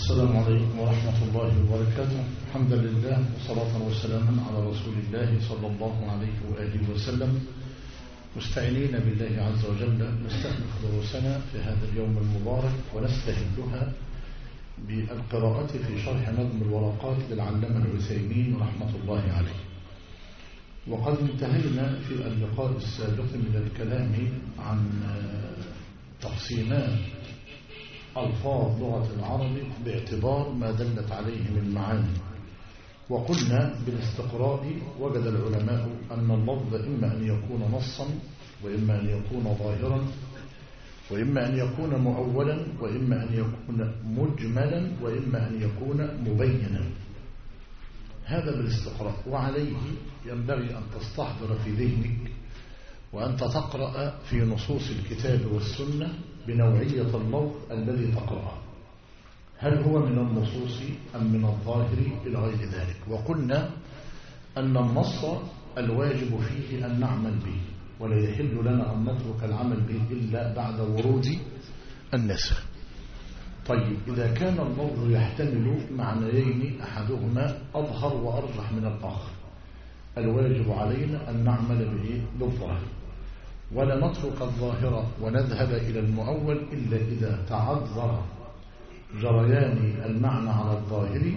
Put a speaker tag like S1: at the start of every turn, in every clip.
S1: السلام عليكم ورحمة الله وبركاته. الحمد لله وصلاة وسلاما على رسول الله صلى الله عليه وآله وسلم، مستعينين بالله عز وجل نستأنف دروسنا في هذا اليوم المبارك ونستهلها بالقراءة في شرح نظم الورقات للعلامة العثيمين رحمة الله عليه. وقد انتهينا في اللقاء السابق من الكلام عن تقسيمات ألفاظ لغة العرب باعتبار ما دلت عليه من معاني، وقلنا بالاستقراء وجد العلماء أن اللفظ إما أن يكون نصا وإما أن يكون ظاهرا وإما أن يكون مؤولا وإما أن يكون مجملا وإما أن يكون مبينا. هذا بالاستقراء، وعليه ينبغي أن تستحضر في ذهنك وأنت تقرأ في نصوص الكتاب والسنة بنوعية اللفظ الذي تقرأه، هل هو من النصوص أم من الظاهر إلى غير ذلك. وقلنا أن النص الواجب فيه أن نعمل به، ولا يحل لنا أن نترك العمل به إلا بعد ورود النسخ. طيب، إذا كان اللفظ يحتمل معنيين أحدهما أظهر وأرجح من الآخر، الواجب علينا أن نعمل به بالظاهر، ولا نترك الظاهر ونذهب إلى المؤول إلا إذا تعذر جريان المعنى على الظاهر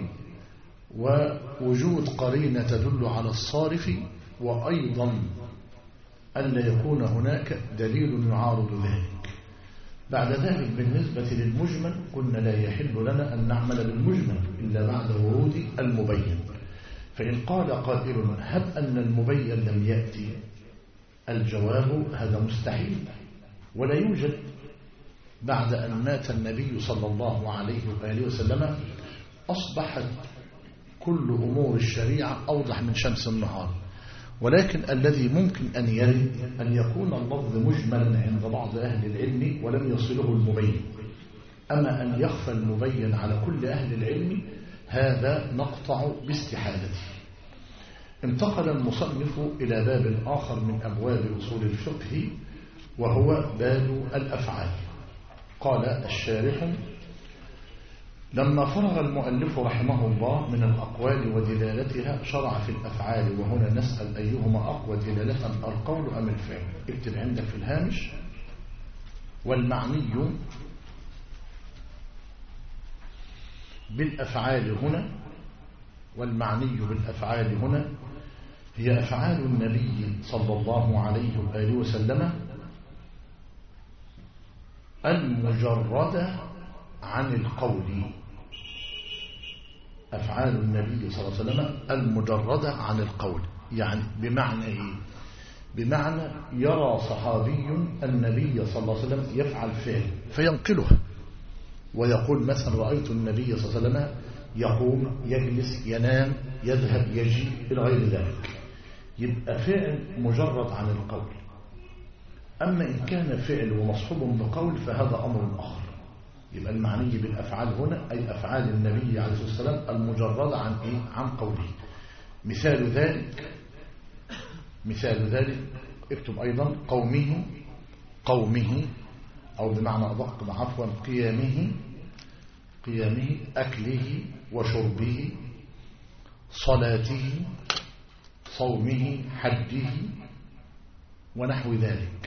S1: ووجود قرينة تدل على الصارف، وأيضا ألا يكون هناك دليل يعارض ذلك. بعد ذلك بالنسبة للمجمل قلنا لا يحل لنا أن نعمل بالمجمل إلا بعد ورود المبين. فإن قال قائل هب أن المبين لم يأتي، الجواب هذا مستحيل ولا يوجد. بعد أن مات النبي صلى الله عليه وآله وسلم أصبحت كل أمور الشريعة أوضح من شمس النهار، ولكن الذي ممكن أن يرد أن يكون اللفظ مجملا عند بعض أهل العلم ولم يصله المبين، أما أن يخفى المبين على كل أهل العلم هذا نقطع باستحالته. انتقل المصنف إلى باب آخر من أبواب أصول الفقه، وهو باب الأفعال. قال الشارح: لما فرغ المؤلف رحمه الله من الأقوال ودلالتها شرع في الأفعال، وهنا نسأل أيهما أقوى دلالة، القول أم الفعل؟ اكتب عندك في الهامش: والمعني بالأفعال هنا، والمعني بالأفعال هنا هي أفعال النبي صلى الله عليه وآله وسلم المجردة عن القول. أفعال النبي صلى الله عليه وسلم المجردة عن القول، يعني بمعنى إيه؟ بمعنى يرى صحابي النبي صلى الله عليه وسلم يفعل فعل فينقلها ويقول مثلا رأيت النبي صلى الله عليه وسلم يقوم يجلس ينام يذهب يجي إلى غير ذلك، يبقى فعل مجرد عن القول. أما إن كان فعل ومصحوب بقول فهذا أمر آخر. يبقى المعني بالأفعال هنا أي أفعال النبي عليه الصلاة والسلام المجردة عن إيه؟ عن قوله. مثال ذلك اكتب أيضا قومه أو بمعنى أدق عفوا قيامه أكله وشربه صلاته صومه حجه ونحو ذلك.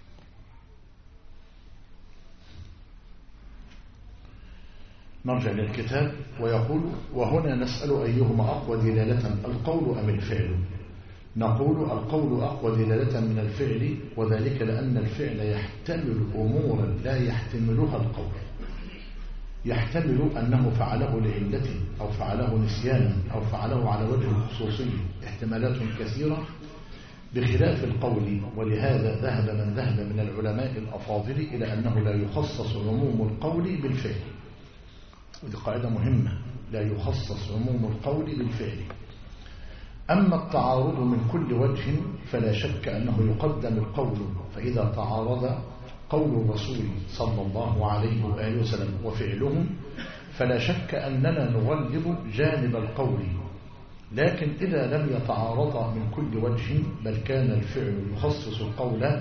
S1: نرجع للكتاب ويقول: وهنا نسأل أيهما أقوى دلالة، القول أم الفعل؟ نقول القول أقوى دلالة من الفعل، وذلك لأن الفعل يحتمل أمورا لا يحتملها القول. يحتمل أنه فعله لعلة أو فعله نسيانا أو فعله على وجه الخصوصي، احتمالات كثيرة بخلاف القول. ولهذا ذهب من ذهب من العلماء الأفاضل إلى أنه لا يخصص عموم القول بالفعل، ودي قاعدة مهمة، لا يخصص عموم القول بالفعل. أما التعارض من كل وجه فلا شك أنه يقدم القول، فإذا تعارض قول الرسول صلى الله عليه وآله وسلم وفعله فلا شك أننا نغلب جانب القول. لكن إذا لم يتعارض من كل وجه بل كان الفعل يخصص القول،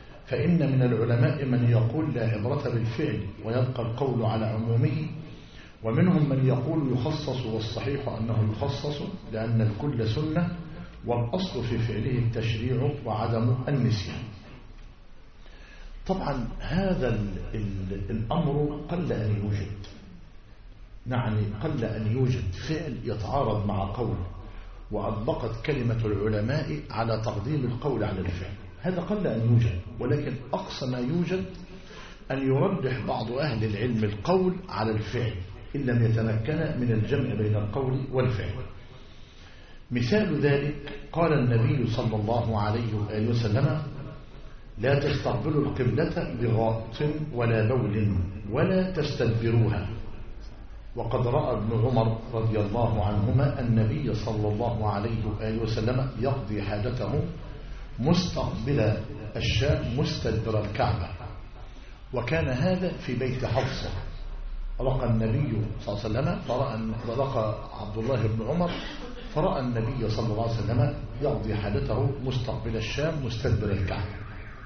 S1: فإن من العلماء من يقول لا عبرة بالفعل ويبقى القول على عمومه، ومنهم من يقول يخصص، والصحيح أنه يخصص لأن الكل سنة، والأصل في فعله التشريع وعدم النسيان. طبعا هذا الأمر قل أن يوجد، يعني قل أن يوجد فعل يتعارض مع قول، وأطبقت كلمة العلماء على تقديم القول على الفعل. هذا قل أن يوجد، ولكن أقصى ما يوجد أن يرجح بعض أهل العلم القول على الفعل إن لم يتمكن من الجمع بين القول والفعل. مثال ذلك قال النبي صلى الله عليه وآله وسلم: لا تستقبلوا القبلة بغائط ولا بول ولا تستدبروها. وقد رأى ابن عمر رضي الله عنهما النبي صلى الله عليه وآله وسلم يقضي حاجته مستقبل الشام مستدبر الكعبة، وكان هذا في بيت حفصة. رقى النبي صلى الله عليه وسلم فرقى عبد الله بن عمر فرأى النبي صلى الله عليه وسلم يقضي حاجته مستقبل الشام مستدبر الكعبة.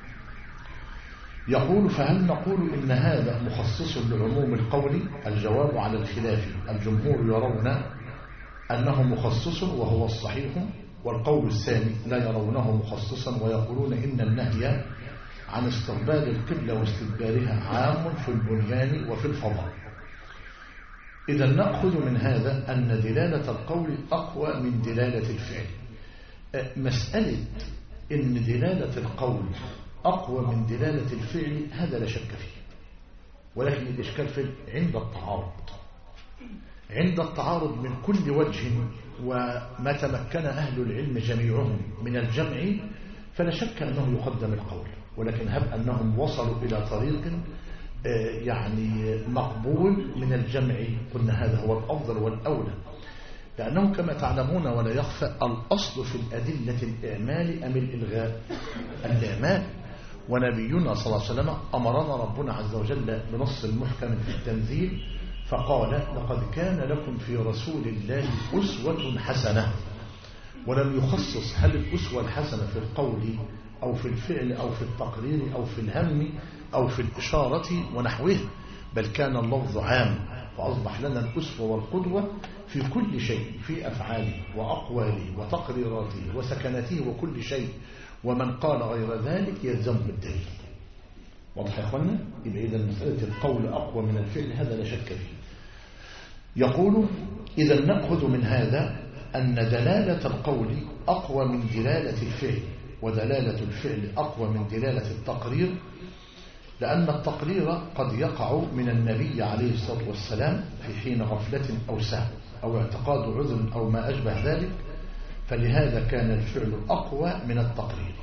S1: يقول: فهل نقول إن هذا مخصص لعموم القول؟ الجواب على الخلاف. الجمهور يرون أنه مخصص وهو الصحيح، والقول الثاني لا يرونه مخصصا ويقولون إن النهي عن استقبال القبلة واستدبارها عام في البنيان وفي الفضاء. إذا نأخذ من هذا أن دلالة القول أقوى من دلالة الفعل. مسألة إن دلالة القول أقوى من دلالة الفعل هذا لا شك فيه، ولكن الإشكال في عند التعارض. عند التعارض من كل وجه وما تمكن أهل العلم جميعهم من الجمع فلا شك أنه يقدم القول، ولكن هب أنهم وصلوا إلى طريق يعني مقبول من الجمع قلنا هذا هو الأفضل والأولى، لأنه كما تعلمون ولا يخفى الأصل في الأدلة الإعمال أم الإلغاء؟ الإعمال. ونبينا صلى الله عليه وسلم أمرنا ربنا عز وجل بنص المحكم في التنزيل فقال: لقد كان لكم في رسول الله أسوة حسنة. ولم يخصص هل الأسوة الحسنة في القول أو في الفعل أو في التقرير أو في الهم أو في الإشارة ونحوه، بل كان اللفظ عام، فأصبح لنا الأسوة والقدوة في كل شيء، في أفعاله وأقواله وتقريراته وسكناته وكل شيء، ومن قال غير ذلك يلزمه الدليل. واضح يا اخوانا؟ يبقى إذا مسألة القول أقوى من الفعل هذا لا شك فيه. يقول: إذا نأخذ من هذا أن دلالة القول أقوى من دلالة الفعل، ودلالة الفعل أقوى من دلالة التقرير، لأن التقرير قد يقع من النبي عليه الصلاة والسلام في حين غفلة أو سهو أو اعتقاد عذر أو ما أشبه ذلك، فلهذا كان الفعل أقوى من التقرير.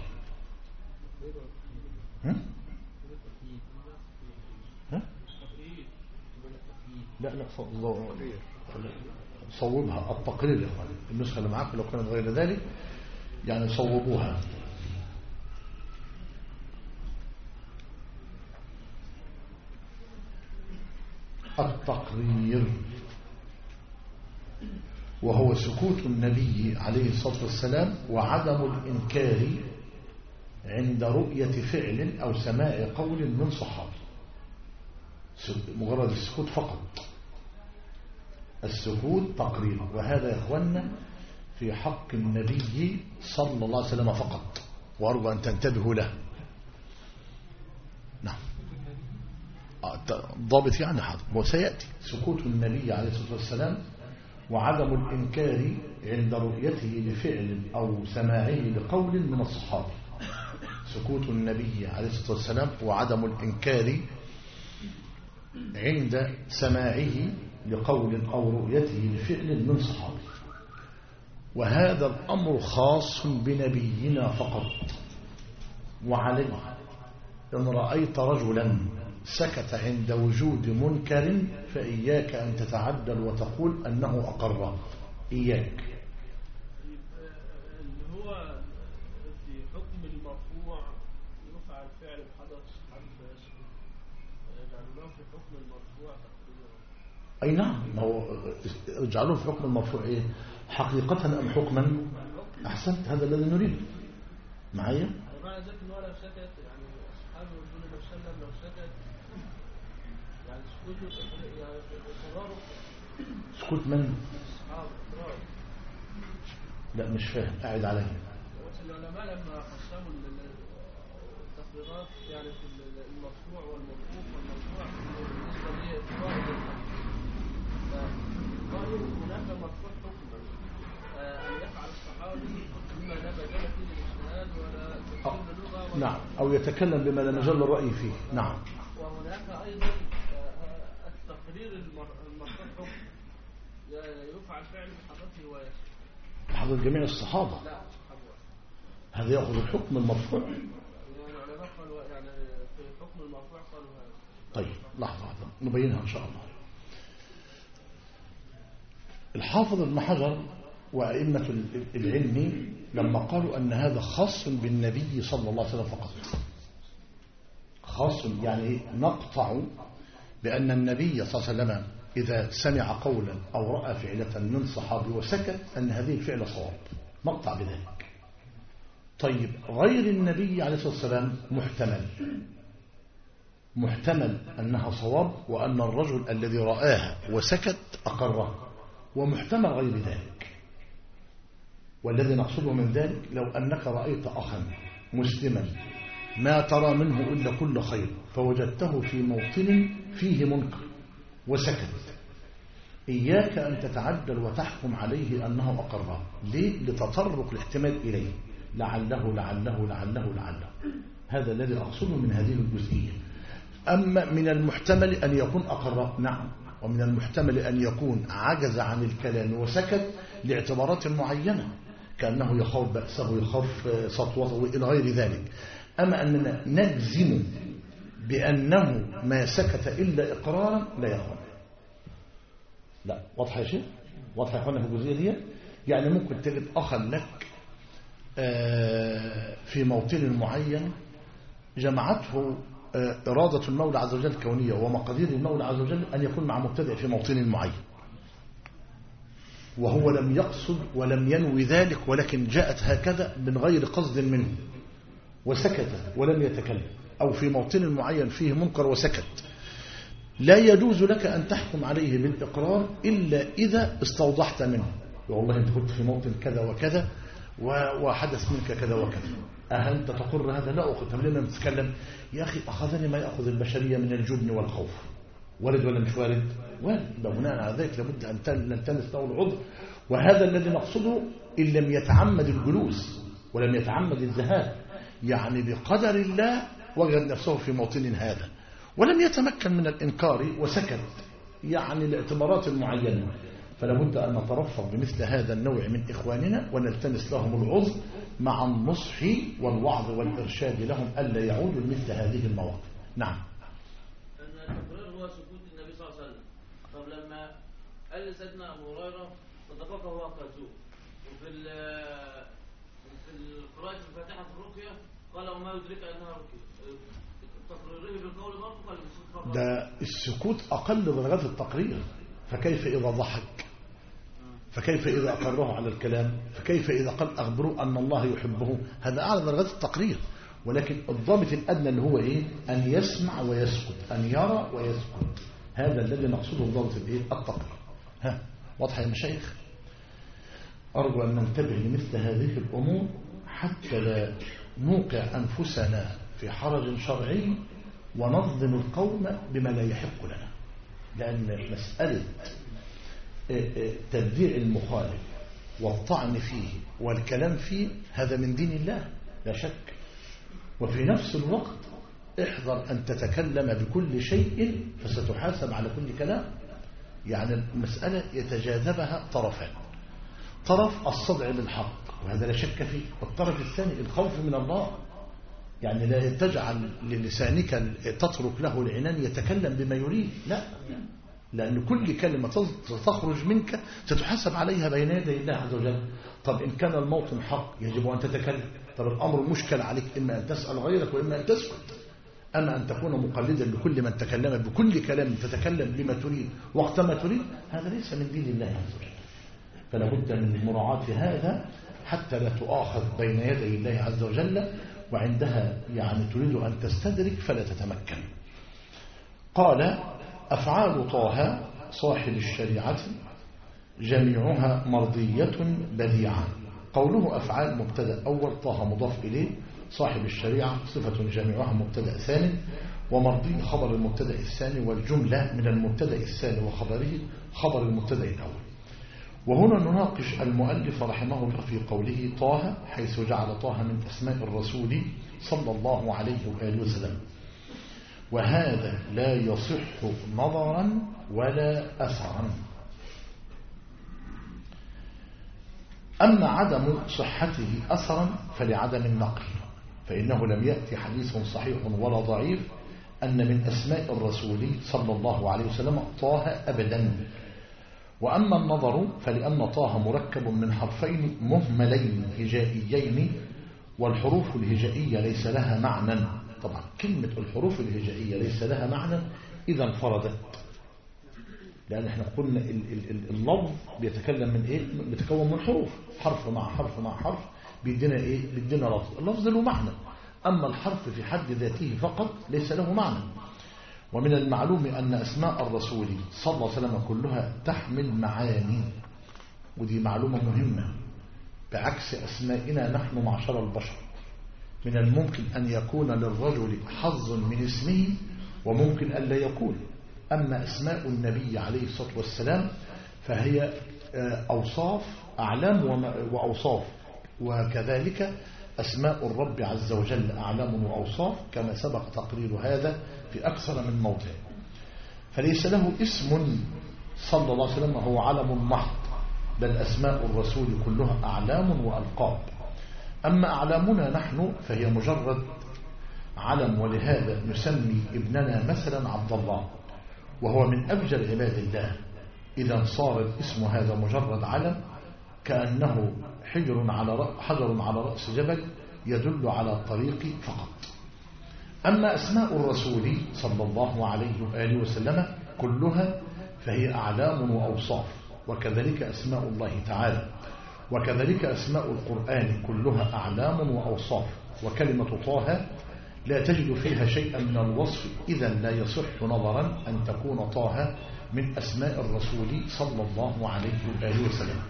S1: لا صوبها التقرير يا اخوان، النسخة اللي معاكم لو كانت غير ذلك يعني صوبوها. التقرير وهو سكوت النبي عليه الصلاة والسلام وعدم الإنكار عند رؤية فعل أو سماع قول من صحابي. مجرد السكوت فقط، السكوت تقرير، وهذا يا اخوانا في حق النبي صلى الله عليه وسلم فقط، وأرجو أن تنتبهوا له. نعم ضابط يعني حاضر وسيأتي. سكوت النبي عليه الصلاة والسلام وعدم الإنكار عند رؤيته لفعل أو سماعه لقول من الصحابة. سكوت النبي عليه الصلاة والسلام وعدم الإنكار عند سماعه لقول أو رؤيته لفعل من صحابه. وهذا الأمر خاص بنبينا فقط. وعليه إن رأيت رجلا سكت عند وجود منكر فإياك أن تتعدل وتقول أنه أقر. إياك.
S2: اللي هو في حكم المرفوع يرفع الفعل بحدث حدث يجعلونه في حكم المرفوع تقريبا.
S1: أي نعم، ما هو اجعلوه في حكم المرفوع إيه؟ حقيقة أم حكما؟ أحسنت، هذا الذي نريد. معايا؟
S2: معنى ذلك إن هو لو سكت يعني أصحابه يقولون لو سلم لو سكت يعني سكوت يعني إقراره
S1: سكوت من؟
S2: الصحابة إقرار.
S1: لا مش فاهم، قاعد عليا.
S2: بس العلماء لما قسموا التقريرات يعني في المرفوع والموقوف والمرفوع بالنسبة لإقرار قالوا هناك مرفوع حكما أن يفعل الصحابي بما لا مجال فيه للاجتهاد ولا تفسير اللغة
S1: نعم، أو يتكلم بما لا مجال الرأي فيه. نعم.
S2: وهناك أيضا التقرير المرفوع حكم يفعل فعل بحضرته ويسكت
S1: بحضر جميع الصحابة.
S2: لا
S1: هذا يأخذ الحكم المرفوع.
S2: يعني العلماء قالوا يعني في حكم المرفوع قالوا هذا.
S1: طيب لحظة نبينها إن شاء الله. الحافظ ابن حجر وأئمة العلم لما قالوا أن هذا خاص بالنبي صلى الله عليه وسلم فقط، خاص يعني نقطع بأن النبي صلى الله عليه وسلم إذا سمع قولا أو رأى فعلة من صحابي وسكت أن هذه الفعلة صواب، نقطع بذلك. طيب غير النبي عليه الصلاة والسلام محتمل أنها صواب وأن الرجل الذي رآها وسكت أقرها، ومحتمل غير ذلك. والذي نقصده من ذلك لو أنك رأيت أخا مسلما ما ترى منه إلا كل خير فوجدته في موطن فيه منكر وسكت، إياك أن تتعدل وتحكم عليه أنه أقرها. ليه؟ لتطرق الاحتمال إليه، لعله. هذا الذي أقصده من هذه الجزئية. أما من المحتمل أن يكون أقرها، نعم، ومن المحتمل أن يكون عجز عن الكلام وسكت لاعتبارات معينة كأنه يخاف بأسه، يخاف سطوته وإلى غير ذلك. أما أننا نجزم بأنه ما سكت إلا إقرارا لا يكون. لا، واضحة يا شيخ؟ واضحة يا أخوانا في الجزئية دي؟ يعني ممكن تجد أخا لك في موطن معين جمعته إرادة المولى عز وجل الكونية ومقادير المولى عز وجل أن يكون مع مبتدئ في موطن معين، وهو لم يقصد ولم ينوي ذلك، ولكن جاءت هكذا من غير قصد منه وسكت ولم يتكلم، أو في موطن معين فيه منكر وسكت. لا يجوز لك أن تحكم عليه بالإقرار إلا إذا استوضحت منه، والله أنت كنت في موطن كذا وكذا وحدث منك كذا وكذا، أنت تقر هذا؟ لا أخذ. طب لما تتكلم يا أخي؟ أخذني ما يأخذ البشرية من الجبن والخوف. ولد ولا مش والد؟ والد. بناء على ذلك لابد أن نلتمس له العذر، وهذا الذي نقصده إن لم يتعمد الجلوس ولم يتعمد الذهاب، يعني بقدر الله وجد نفسه في موطن هذا ولم يتمكن من الإنكار وسكت، يعني لاعتبارات معينة. فلا بد أن نترفق بمثل هذا النوع من إخواننا ونلتمس لهم العذر مع النصح والوعظ والإرشاد لهم ألا يعودوا لمثل هذه المواقف. نعم.
S3: أن التقرير هو سكوت النبي صلى الله عليه وسلم. طب لما قال لسيدنا أبو هريرة صدقك هو كذوب، وفي قراءة الفاتحة في الرقية قال وما يدرك أنها رقية، تقريره بالقول برضه ولا بالسكوت فقط؟
S1: ده السكوت أقل درجات التقرير، فكيف إذا ضحك؟ فكيف إذا أقره على الكلام؟ فكيف إذا قال أخبروه أن الله يحبه؟ هذا أعلى درجات التقرير. ولكن الضابط الأدنى اللي هو إيه؟ أن يسمع ويسكت، أن يرى ويسكت. هذا الذي نقصده الضابط الإيه؟ التقرير. ها واضح يا مشايخ؟ أرجو أن ننتبه لمثل هذه الأمور حتى لا نوقع أنفسنا في حرج شرعي ونظلم القوم بما لا يحق لنا، لأن مسألة تبديع المخالف والطعن فيه والكلام فيه هذا من دين الله لا شك. وفي نفس الوقت احذر أن تتكلم بكل شيء فستحاسب على كل كلام. يعني المسألة يتجاذبها طرفان، طرف الصدع بالحق وهذا لا شك فيه، والطرف الثاني الخوف من الله. يعني لا تجعل للسانك تترك له العنان يتكلم بما يريد، لا، لأن كل كلمة تخرج منك ستحاسب عليها بين يدي الله عز وجل. طب إن كان الموطن حق يجب أن تتكلم. طب الأمر المشكل عليك إما أن تسأل غيرك وإما أن تسكت. أما أن تكون مقلدا لكل من تكلم بكل كلام تتكلم بما تريد وقت ما تريد، هذا ليس من دين الله عز وجل. فلا بد من مراعاة هذا حتى لا تؤاخذ بين يدي الله عز وجل، وعندها يعني تريد أن تستدرك فلا تتمكن. قال أفعال طه صاحب الشريعة جميعها مرضية بديعة. قوله أفعال مبتدأ أول، طه مضاف إليه، صاحب الشريعة صفة جميعها مبتدأ ثاني، ومرضي خبر المبتدأ الثاني، والجملة من المبتدأ الثاني وخبره خبر المبتدأ الأول. وهنا نناقش المؤلف رحمه الله في قوله طه، حيث جعل طه من أسماء الرسول صلى الله عليه وآله وسلم، وهذا لا يصح نظرا ولا أثرا. أما عدم صحته أثرا فلعدم النقل، فإنه لم يأتي حديث صحيح ولا ضعيف أن من أسماء الرسول صلى الله عليه وسلم طه أبدا. وأما النظر فلأن طه مركب من حرفين مهملين هجائيين، والحروف الهجائية ليس لها معنى. طبعا كلمة الحروف الهجائية ليس لها معنى إذا انفردت، لأن احنا قلنا اللفظ بيتكلم من إيه؟ بيتكون من حروف، حرف مع حرف مع حرف بيدينا إيه؟ بيدينا لفظ. اللفظ له معنى، أما الحرف في حد ذاته فقط ليس له معنى. ومن المعلوم أن أسماء الرسول صلى الله عليه وسلم كلها تحمل معاني، ودي معلومة مهمة، بعكس أسمائنا نحن معشر البشر. من الممكن أن يكون للرجل حظ من اسمه وممكن أن لا يكون. أما أسماء النبي عليه الصلاة والسلام فهي أوصاف، أعلام وأوصاف، وكذلك أسماء الرب عز وجل أعلام وأوصاف، كما سبق تقرير هذا في أكثر من موضع. فليس له اسم صلى الله عليه وسلم هو علم محض، بل أسماء الرسول كلها أعلام وألقاب. أما أعلامنا نحن فهي مجرد علم، ولهذا نسمي ابننا مثلا عبد الله، وهو من أبجل عباد الله. إذا صار الاسم هذا مجرد علم كأنه حجر على رأس جبل يدل على الطريق فقط. أما أسماء الرسول صلى الله عليه وآله وسلم كلها فهي أعلام وأوصاف، وكذلك أسماء الله تعالى، وكذلك أسماء القرآن كلها أعلام وأوصاف. وكلمة طه لا تجد فيها شيئا من الوصف، إذا لا يصح نظرا أن تكون طه من أسماء الرسول صلى الله عليه وآله وسلم.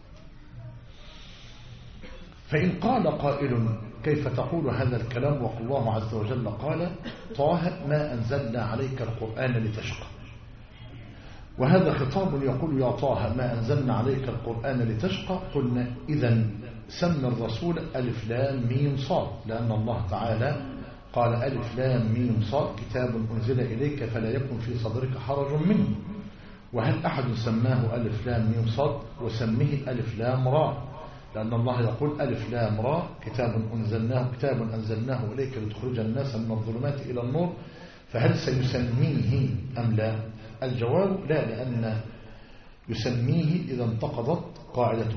S1: فإن قال قائل كيف تقول هذا الكلام والله عز وجل قال طه ما أنزلنا عليك القرآن لتشقى، وهذا خطاب يقول يا طه ما أنزلنا عليك القرآن لتشقى. قلنا إذن سمى الرسول ألف لام ميم صاد، لأن الله تعالى قال ألف لام ميم صاد كتاب أنزل إليك فلا يكن في صدرك حرج منه. وهل أحد سماه ألف لام ميم صاد وسمه ألف لام را؟ لأن الله يقول ألف لام را كتاب أنزلناه إليك لتخرج الناس من الظلمات إلى النور. فهل سيسميه أم لا؟ الجواب لا، لأن يسميه إذا انتقضت قاعدته.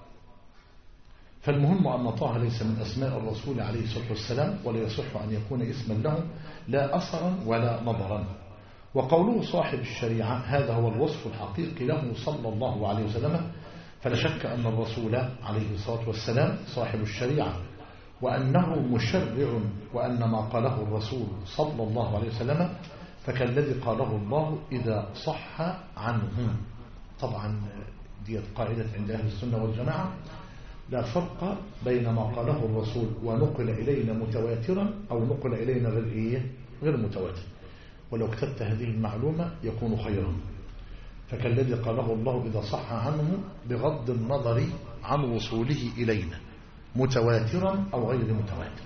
S1: فالمهم أن طه ليس من أسماء الرسول عليه الصلاة والسلام، ولا يصح أن يكون اسما له لا أثرا ولا نظرا. وقوله صاحب الشريعة هذا هو الوصف الحقيقي له صلى الله عليه وسلم. فلا شك أن الرسول عليه الصلاة والسلام صاحب الشريعة، وأنه مشرع، وأن ما قاله الرسول صلى الله عليه وسلم فكالذي قاله الله إذا صح عنه. طبعا دي قاعدة عند أهل السنة والجماعة، لا فرق بين ما قاله الرسول ونقل إلينا متواترا أو نقل إلينا غير متواتر. ولو كتبت هذه المعلومة يكون خيرا. فكالذي قاله الله إذا صح عنه بغض النظر عن وصوله إلينا متواترا أو غير متواتر.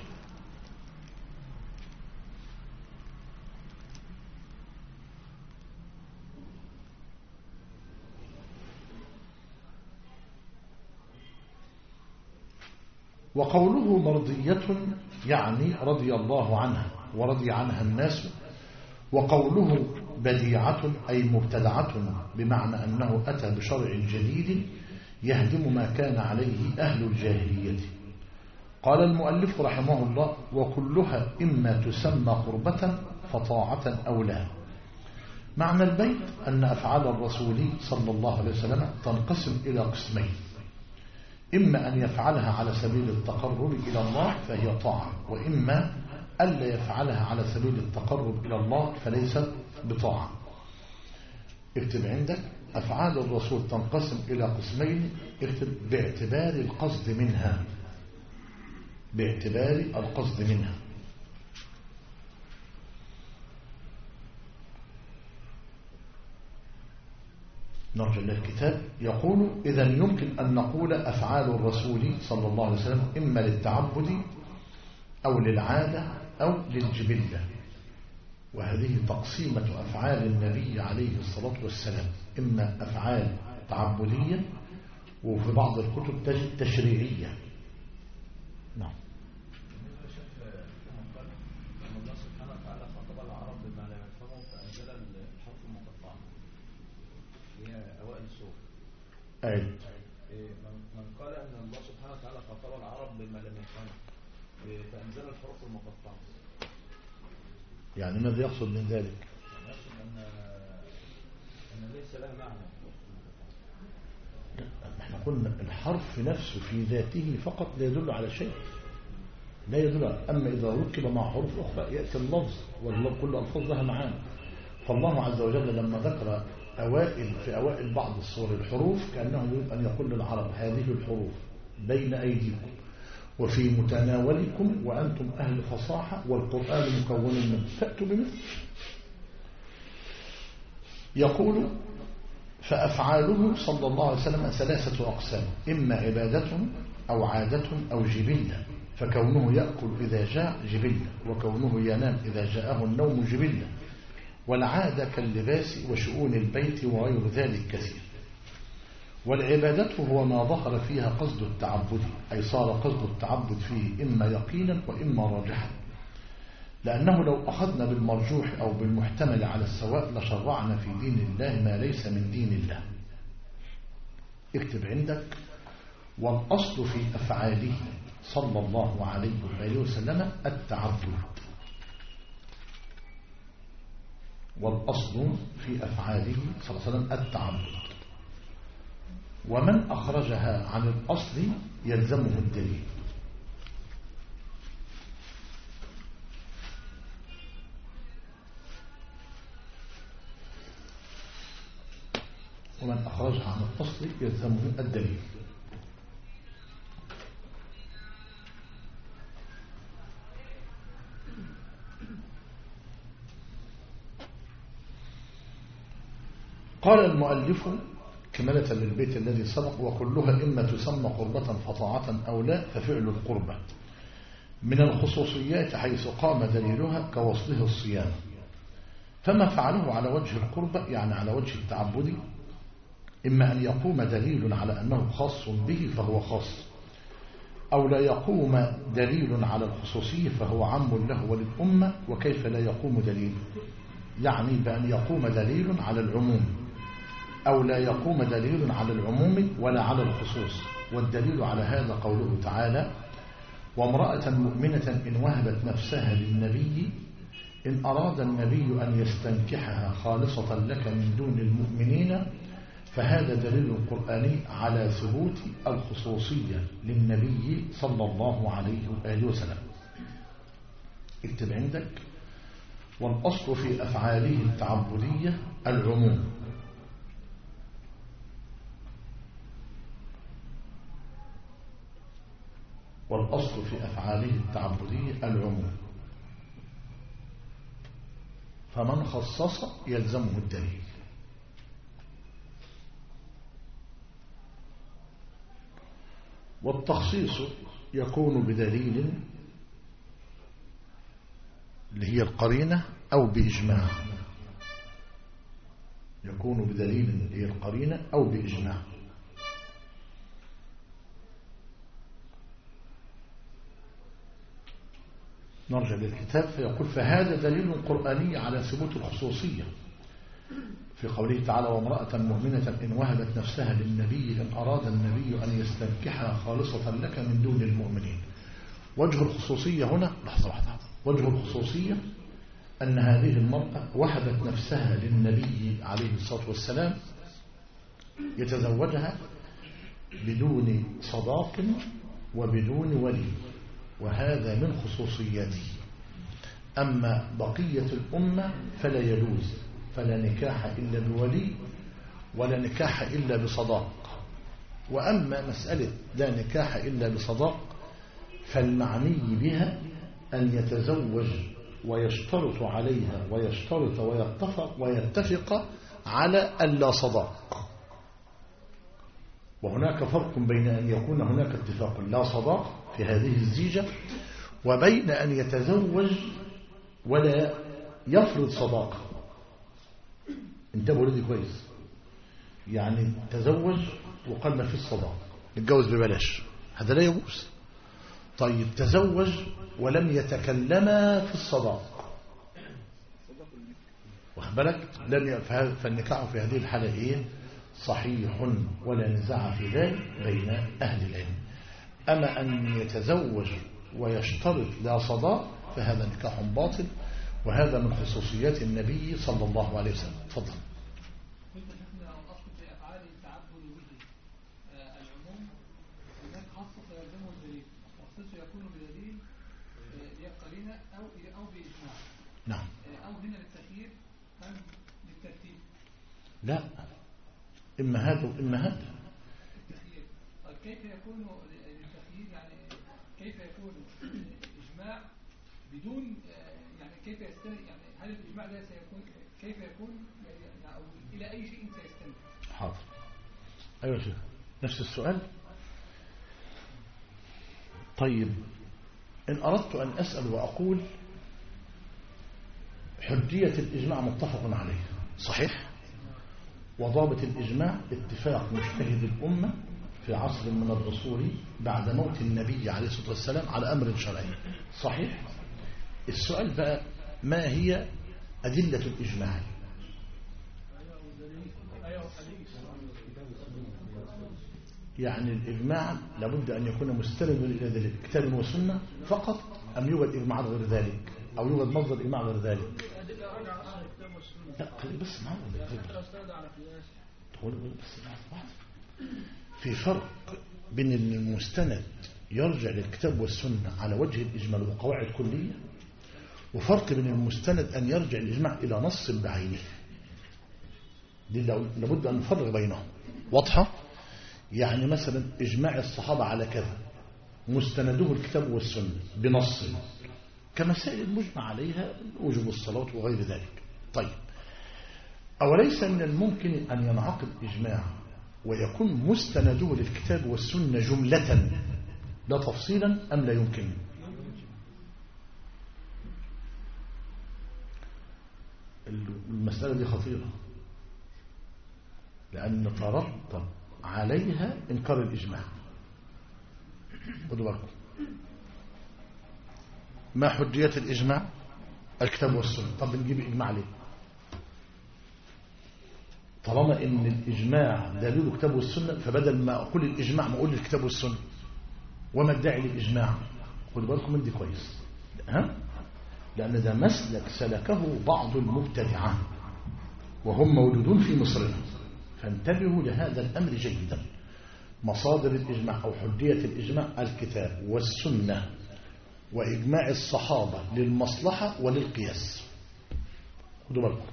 S1: وقوله مرضية يعني رضي الله عنها ورضي عنها الناس. وقوله بديعة أي مبتدعة، بمعنى أنه أتى بشرع جديد يهدم ما كان عليه أهل الجاهلية. قال المؤلف رحمه الله وكلها إما تسمى قربة فطاعة أو لا. معنى البيت أن أفعال الرسول صلى الله عليه وسلم تنقسم إلى قسمين: إما أن يفعلها على سبيل التقرب إلى الله فهي طاعة، وإما ألا يفعلها على سبيل التقرب إلى الله فليست بطاعة. اكتب عندك أفعال الرسول تنقسم إلى قسمين، اكتب باعتبار القصد منها، باعتبار القصد منها. نرجع للكتاب. يقول إذا يمكن أن نقول أفعال الرسول صلى الله عليه وسلم إما للتعبد أو للعادة أو للجبلة، وهذه تقسيمة أفعال النبي عليه الصلاة والسلام، إما أفعال تعبدية وفي بعض الكتب تجد تشريعية. نعم.
S4: الله سبحانه وتعالى خاطب العرب بما لا يفهمه فأنزل الحرف المقطع اللي هي أوائل السور. من قال أن الله سبحانه وتعالى خاطب العرب بما لم يفهمه فأنزل الحروف المقطعة،
S1: يعني ماذا يقصد من ذلك؟
S4: يقصد أن ليس لها معنى.
S1: احنا قلنا الحرف نفسه في ذاته فقط لا يدل على شيء، لا يدل على. أما إذا ركب مع حروف أخرى يأتي اللفظ، وكل ألفاظ لها معاني. فالله عز وجل لما ذكر في أوائل بعض الصور الحروف كأنه يريد أن يقول للعرب هذه الحروف بين أيديكم وفي متناولكم وأنتم أهل فصاحة والقرآن مكون منه فأتوا بمثل. يقول فأفعاله صلى الله عليه وسلم 3 أقسام، إما عبادة أو عادة أو جبلة، فكونه يأكل إذا جاع جبلة، وكونه ينام إذا جاءه النوم جبلة، والعادة كاللباس وشؤون البيت وغير ذلك كثير. والعبادة هو ما ظهر فيها قصد التعبد، أي صار قصد التعبد فيه إما يقينا وإما راجحا، لأنه لو أخذنا بالمرجوح أو بالمحتمل على السواء لشرعنا في دين الله ما ليس من دين الله. اكتب عندك والأصل في أفعاله صلى الله عليه وآله وسلم التعبد، والأصل في أفعاله صلى الله عليه وسلم التعبد، ومن أخرجها عن الأصل يلزمه الدليل. ومن أخرجها عن الأصل يلزمه الدليل. قال المؤلف كمالة للبيت الذي سبق وكلها إما تسمى قربة فطاعة أو لا ففعل القربة من الخصوصيات حيث قام دليلها كوصله الصيام، فما فعله على وجه القربة يعني على وجه التعبد إما أن يقوم دليل على أنه خاص به فهو خاص، أو لا يقوم دليل على الخصوصية فهو عام له وللأمة. وكيف لا يقوم دليل؟ يعني بأن يقوم دليل على العموم أو لا يقوم دليل على العموم ولا على الخصوص. والدليل على هذا قوله تعالى وامرأة مؤمنة إن وهبت نفسها للنبي إن أراد النبي أن يستنكحها خالصة لك من دون المؤمنين، فهذا دليل قرآني على ثبوت الخصوصية للنبي صلى الله عليه وآله وسلم. اكتب عندك والأصل في أفعاله التعبدية العموم، والأصل في أفعاله التعبدية العموم، فمن خصص يلزمه الدليل. والتخصيص يكون بدليل اللي هي القرينة أو بإجماع، يكون بدليل اللي هي القرينة أو بإجماع. نرجع للكتاب فيقول فهذا دليل قرآني على ثبوت الخصوصية في قوله تعالى وامرأة مؤمنة إن وهبت نفسها للنبي إن أراد النبي أن يستنكحها خالصة لك من دون المؤمنين. وجه الخصوصية هنا لحظة واحدة، وجه الخصوصية أن هذه المرأة وهبت نفسها للنبي عليه الصلاة والسلام يتزوجها بدون صداق وبدون ولي، وهذا من خصوصياته. أما بقية الأمة فلا يجوز فلا نكاح إلا بولي ولا نكاح إلا بصداق. وأما مسألة لا نكاح إلا بصداق فالمعني بها أن يتزوج ويشترط عليها ويشترط ويتفق على ألا صداق. وهناك فرق بين أن يكون هناك اتفاق لا صداق في هذه الزيجة وبين أن يتزوج ولا يفرض صداقة. انتبهوا لدي كويس، يعني تزوج وقال ما فيش صداقة، نتجوز ببلاش، هذا لا يجوز. طيب تزوج ولم يتكلما في الصداق، واخد بالك، فالنكاح في هذه الحالة ايه؟ صحيح ولا نزاع في ذلك بين أهل العلم. أما أن يتزوج ويشترط لا صداق فهذا نكاح باطل، وهذا من خصوصيات النبي صلى الله عليه وسلم. تفضل.
S5: كنت شفنا الأصل في أفعال التعبد به العموم هناك خاصة فيلزمه الدليل، والخصوص يكون بدليل قرينة أو بإجماع.
S1: نعم.
S5: أو هنا للتخيير أم للترتيب؟
S1: لا، إما هذا وإما هذا.
S5: التخيير. طيب كيف يكون للتخيير؟ يعني كيف يكون إجماع بدون يعني كيف يستند؟ يعني هل الإجماع ده سيكون كيف يكون يعني أو إلى أي شيء سيستند؟
S1: حاضر. أيوة شيخ، نفس السؤال. طيب إن أردت أن أسأل وأقول حجية الإجماع متفق عليه صحيح، وضابط الإجماع اتفاق مجتهد الأمة في عصر من العصور بعد موت النبي عليه الصلاة والسلام على أمر شرعي صحيح. السؤال بقى ما هي أدلة الإجماع؟ يعني الإجماع لابد أن يكون مستندا إلى ذلك كتاب وسنة فقط، أم يوجد إجماع غير ذلك أو يوجد مصدر إجماع غير ذلك؟ لا بس في فرق بين أن المستند يرجع للكتاب والسنة على وجه الإجمال وقواعد كلية، وفرق بين المستند أن يرجع الإجماع إلى نص بعينه. دي لابد أن نفرق بينهم. واضحة؟ يعني مثلا إجماع الصحابة على كذا مستنده الكتاب والسنة بنص كمسائل المجمع عليها وجوب الصلاة وغير ذلك. طيب أوليس من الممكن أن ينعقد إجماع ويكون مستنده للكتاب والسنة جملة لا تفصيلا، أم لا يمكن؟ المسألة دي خطيرة، لأن ترتب عليها إنكار الإجماع. خدوا بالكم، ما حجية الإجماع؟ الكتاب والسنة. طب بنجيب إجماع ليه؟ طالما إن الإجماع دليل الكتاب والسنة، فبدل ما أقول الإجماع ما أقول الكتاب والسنة. وما ادعي للإجماع؟ خدوا بالكم من دي كويس، ها؟ لأن ده مسلك سلكه بعض المبتدعة وهم موجودون في مصرنا، فانتبهوا لهذا الأمر جيدا. مصادر الإجماع أو حجية الإجماع الكتاب والسنة وإجماع الصحابة للمصلحة وللقياس. خدوا بالكم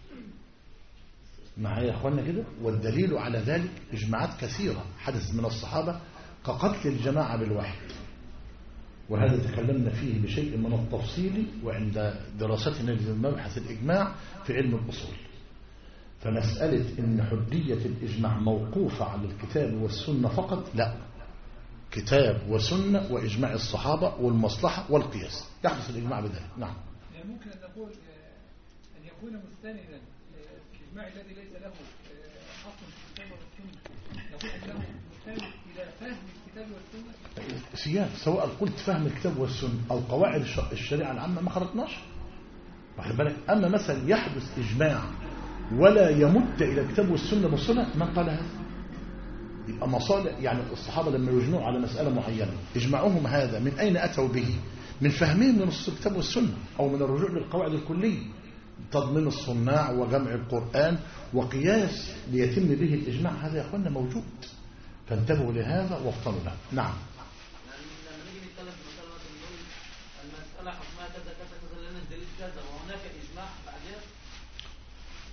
S1: معايا يا أخوانا كده. والدليل على ذلك إجماعات كثيرة حدث من الصحابة كقتل الجماعة بالواحد، وهذا تكلمنا فيه بشيء من التفصيل وعند دراستنا لمبحث الإجماع في علم الأصول. فمسألة إن حجية الإجماع موقوفة على الكتاب والسنة فقط، لا، كتاب وسنة وإجماع الصحابة والمصلحة والقياس يحدث الإجماع بذلك. نعم.
S5: يعني ممكن أن نقول أن يكون مستندا الإجماع الذي ليس له أصل في الكتاب والسنة، يقول أنه مستند إلى فهم الكتاب والسنة.
S1: سيان سواء قلت فهم الكتاب والسنة أو قواعد الشريعة العامة ما خرجناش، واخد بالك. أما مثلا يحدث إجماع ولا يمد إلى الكتاب والسنة بصلة، من قال هذا؟ يبقى مصالح. يعني الصحابة لما يجمعوا على مسألة معينة إجماعهم هذا من أين أتوا به؟ من فهمهم لنصوص الكتاب والسنة أو من الرجوع للقواعد الكلية، تضمين الصناع وجمع القرآن وقياس ليتم به الإجماع. هذا يا أخوانا موجود، فانتبهوا لهذا وافطنوا له. نعم.
S3: لما نيجي نتكلم في مسألة نقول المسألة حكمها كذا كذا كذا لأن الدليل كذا وهناك إجماع بعدها.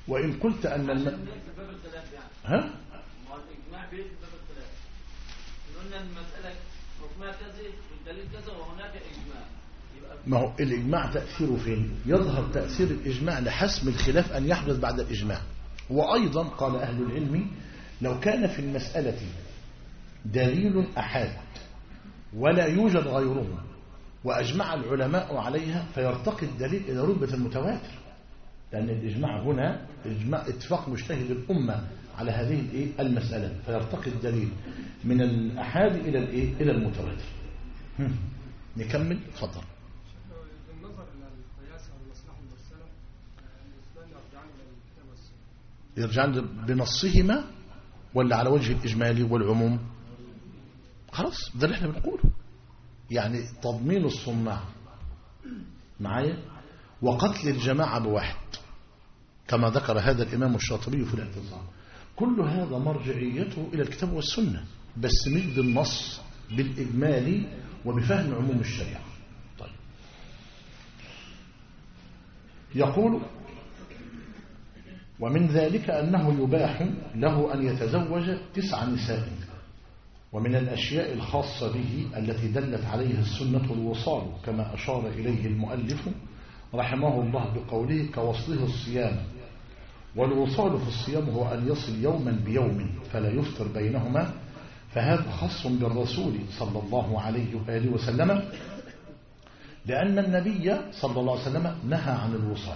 S1: وإن قلت أن
S3: باب الخلاف يعني.
S1: ها؟
S3: ما هو الإجماع بيقفل باب الخلاف. قلنا المسألة حكمها كذا والدليل كذا وهناك إجماع.
S1: ما هو الإجماع تأثيره فين؟ يظهر تأثير الإجماع لحسم الخلاف أن يحدث بعد الإجماع. وأيضا قال أهل العلم لو كان في المسألة دليل أحاد ولا يوجد غيره وأجمع العلماء عليها فيرتقي الدليل إلى رتبة المتواتر، لأن الإجماع هنا إجماع اتفاق مجتهد الأمة على هذه المسألة، فيرتقي الدليل من الأحاد إلى المتواتر. نكمل. اتفضل.
S5: بالنظر إلى القياس والمصلحة المرسلة الإسلام يرجعان إلى الكتاب والسنة.
S1: يرجعان بنصهما ولا على وجه الإجمالي والعموم؟ خلاص ده اللي احنا بنقوله، يعني تضمين الصناع معايا وقتل الجماعة بواحد كما ذكر هذا الإمام الشاطبي في الاعتصام. كل هذا مرجعيته إلى الكتاب والسنة، بس مش بالنص، بالإجمالي وبفهم عموم الشريعة. طيب يقول ومن ذلك أنه يباح له أن يتزوج 9 نساء. ومن الأشياء الخاصة به التي دلت عليها السنة الوصال كما أشار إليه المؤلف رحمه الله بقوله كوصله الصيام. والوصال في الصيام هو أن يصل يوما بيوم فلا يفطر بينهما، فهذا خاص بالرسول صلى الله عليه وآله وسلم، لأن النبي صلى الله عليه وسلم نهى عن الوصال.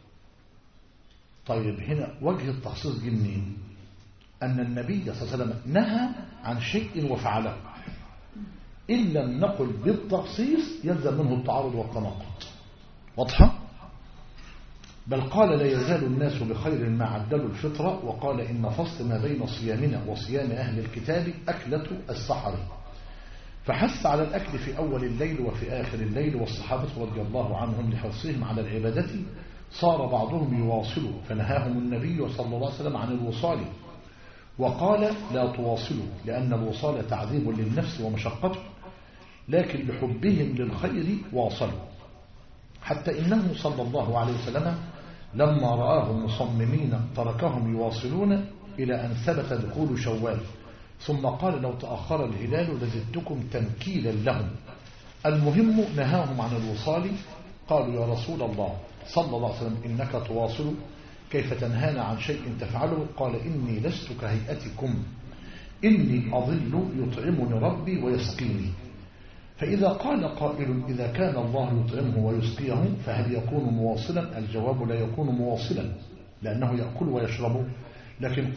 S1: طيب هنا وجه التخصيص جه منين؟ أن النبي صلى الله عليه وسلم نهى عن شيء وفعله، إن لم نقل بالتخصيص يلزم منه التعارض والتناقض. واضحة؟ بل قال لا يزال الناس بخير ما عدلوا الفطرة، وقال إن فصل ما بين صيامنا وصيام أهل الكتاب أكلة السحر، فحث على الأكل في أول الليل وفي آخر الليل، والصحابة رضي الله عنهم لحرصهم على العبادة صار بعضهم يواصل، فنهاهم النبي صلى الله عليه وسلم عن الوصال وقال لا تواصلوا، لأن الوصال تعذيب للنفس ومشقته، لكن لحبهم للخير واصلوا، حتى إنه صلى الله عليه وسلم لما رآهم مصممين تركهم يواصلون إلى أن ثبت دخول شوال، ثم قال لو تأخر الهلال لزدتكم تنكيلا لهم. المهم نهاهم عن الوصال. قالوا يا رسول الله صلى الله عليه وسلم إنك تواصل، كيف تنهانا عن شيء تفعله؟ قال إني لست كهيئتكم، إني أظل يطعمني ربي ويسقيني. فإذا قال قائل إذا كان الله يطعمه ويسقيه فهل يكون مواصلا؟ الجواب لا يكون مواصلا، لأنه يأكل ويشرب. لكن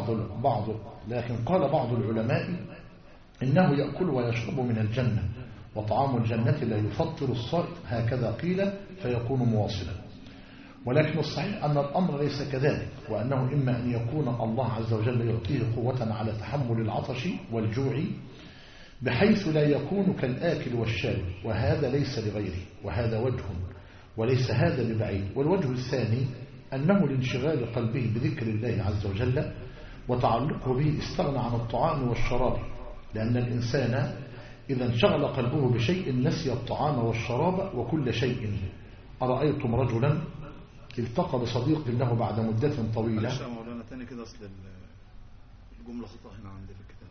S1: قال بعض العلماء إنه يأكل ويشرب من الجنة، وطعام الجنة لا يفطر الصائم، هكذا قيل، فيكون مواصلا. ولكن الصحيح أن الأمر ليس كذلك، وأنه إما أن يكون الله عز وجل يعطيه قوة على تحمل العطش والجوع بحيث لا يكون كالآكل والشارب، وهذا ليس لغيره، وهذا وجه وليس هذا ببعيد. والوجه الثاني أنه لانشغال قلبه بذكر الله عز وجل وتعلقه به استغنى عن الطعام والشراب، لأن الإنسان إذا انشغل قلبه بشيء نسي الطعام والشراب وكل شيء. أرأيتم رجلا التقى بصديق له بعد مدة طويلة.
S6: معلش يا مولانا تاني كده، أصل الجملة خطأ هنا عندي في الكتاب،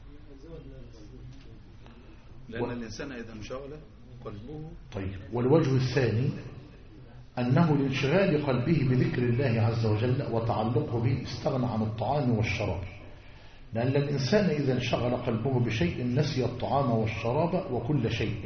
S6: لأن الإنسان إذا انشغل قلبه.
S1: طيب والوجه الثاني أنه لانشغال قلبه بذكر الله عز وجل وتعلقه به استغنى عن الطعام والشراب، لأن الإنسان إذا انشغل قلبه بشيء نسي الطعام والشراب وكل شيء.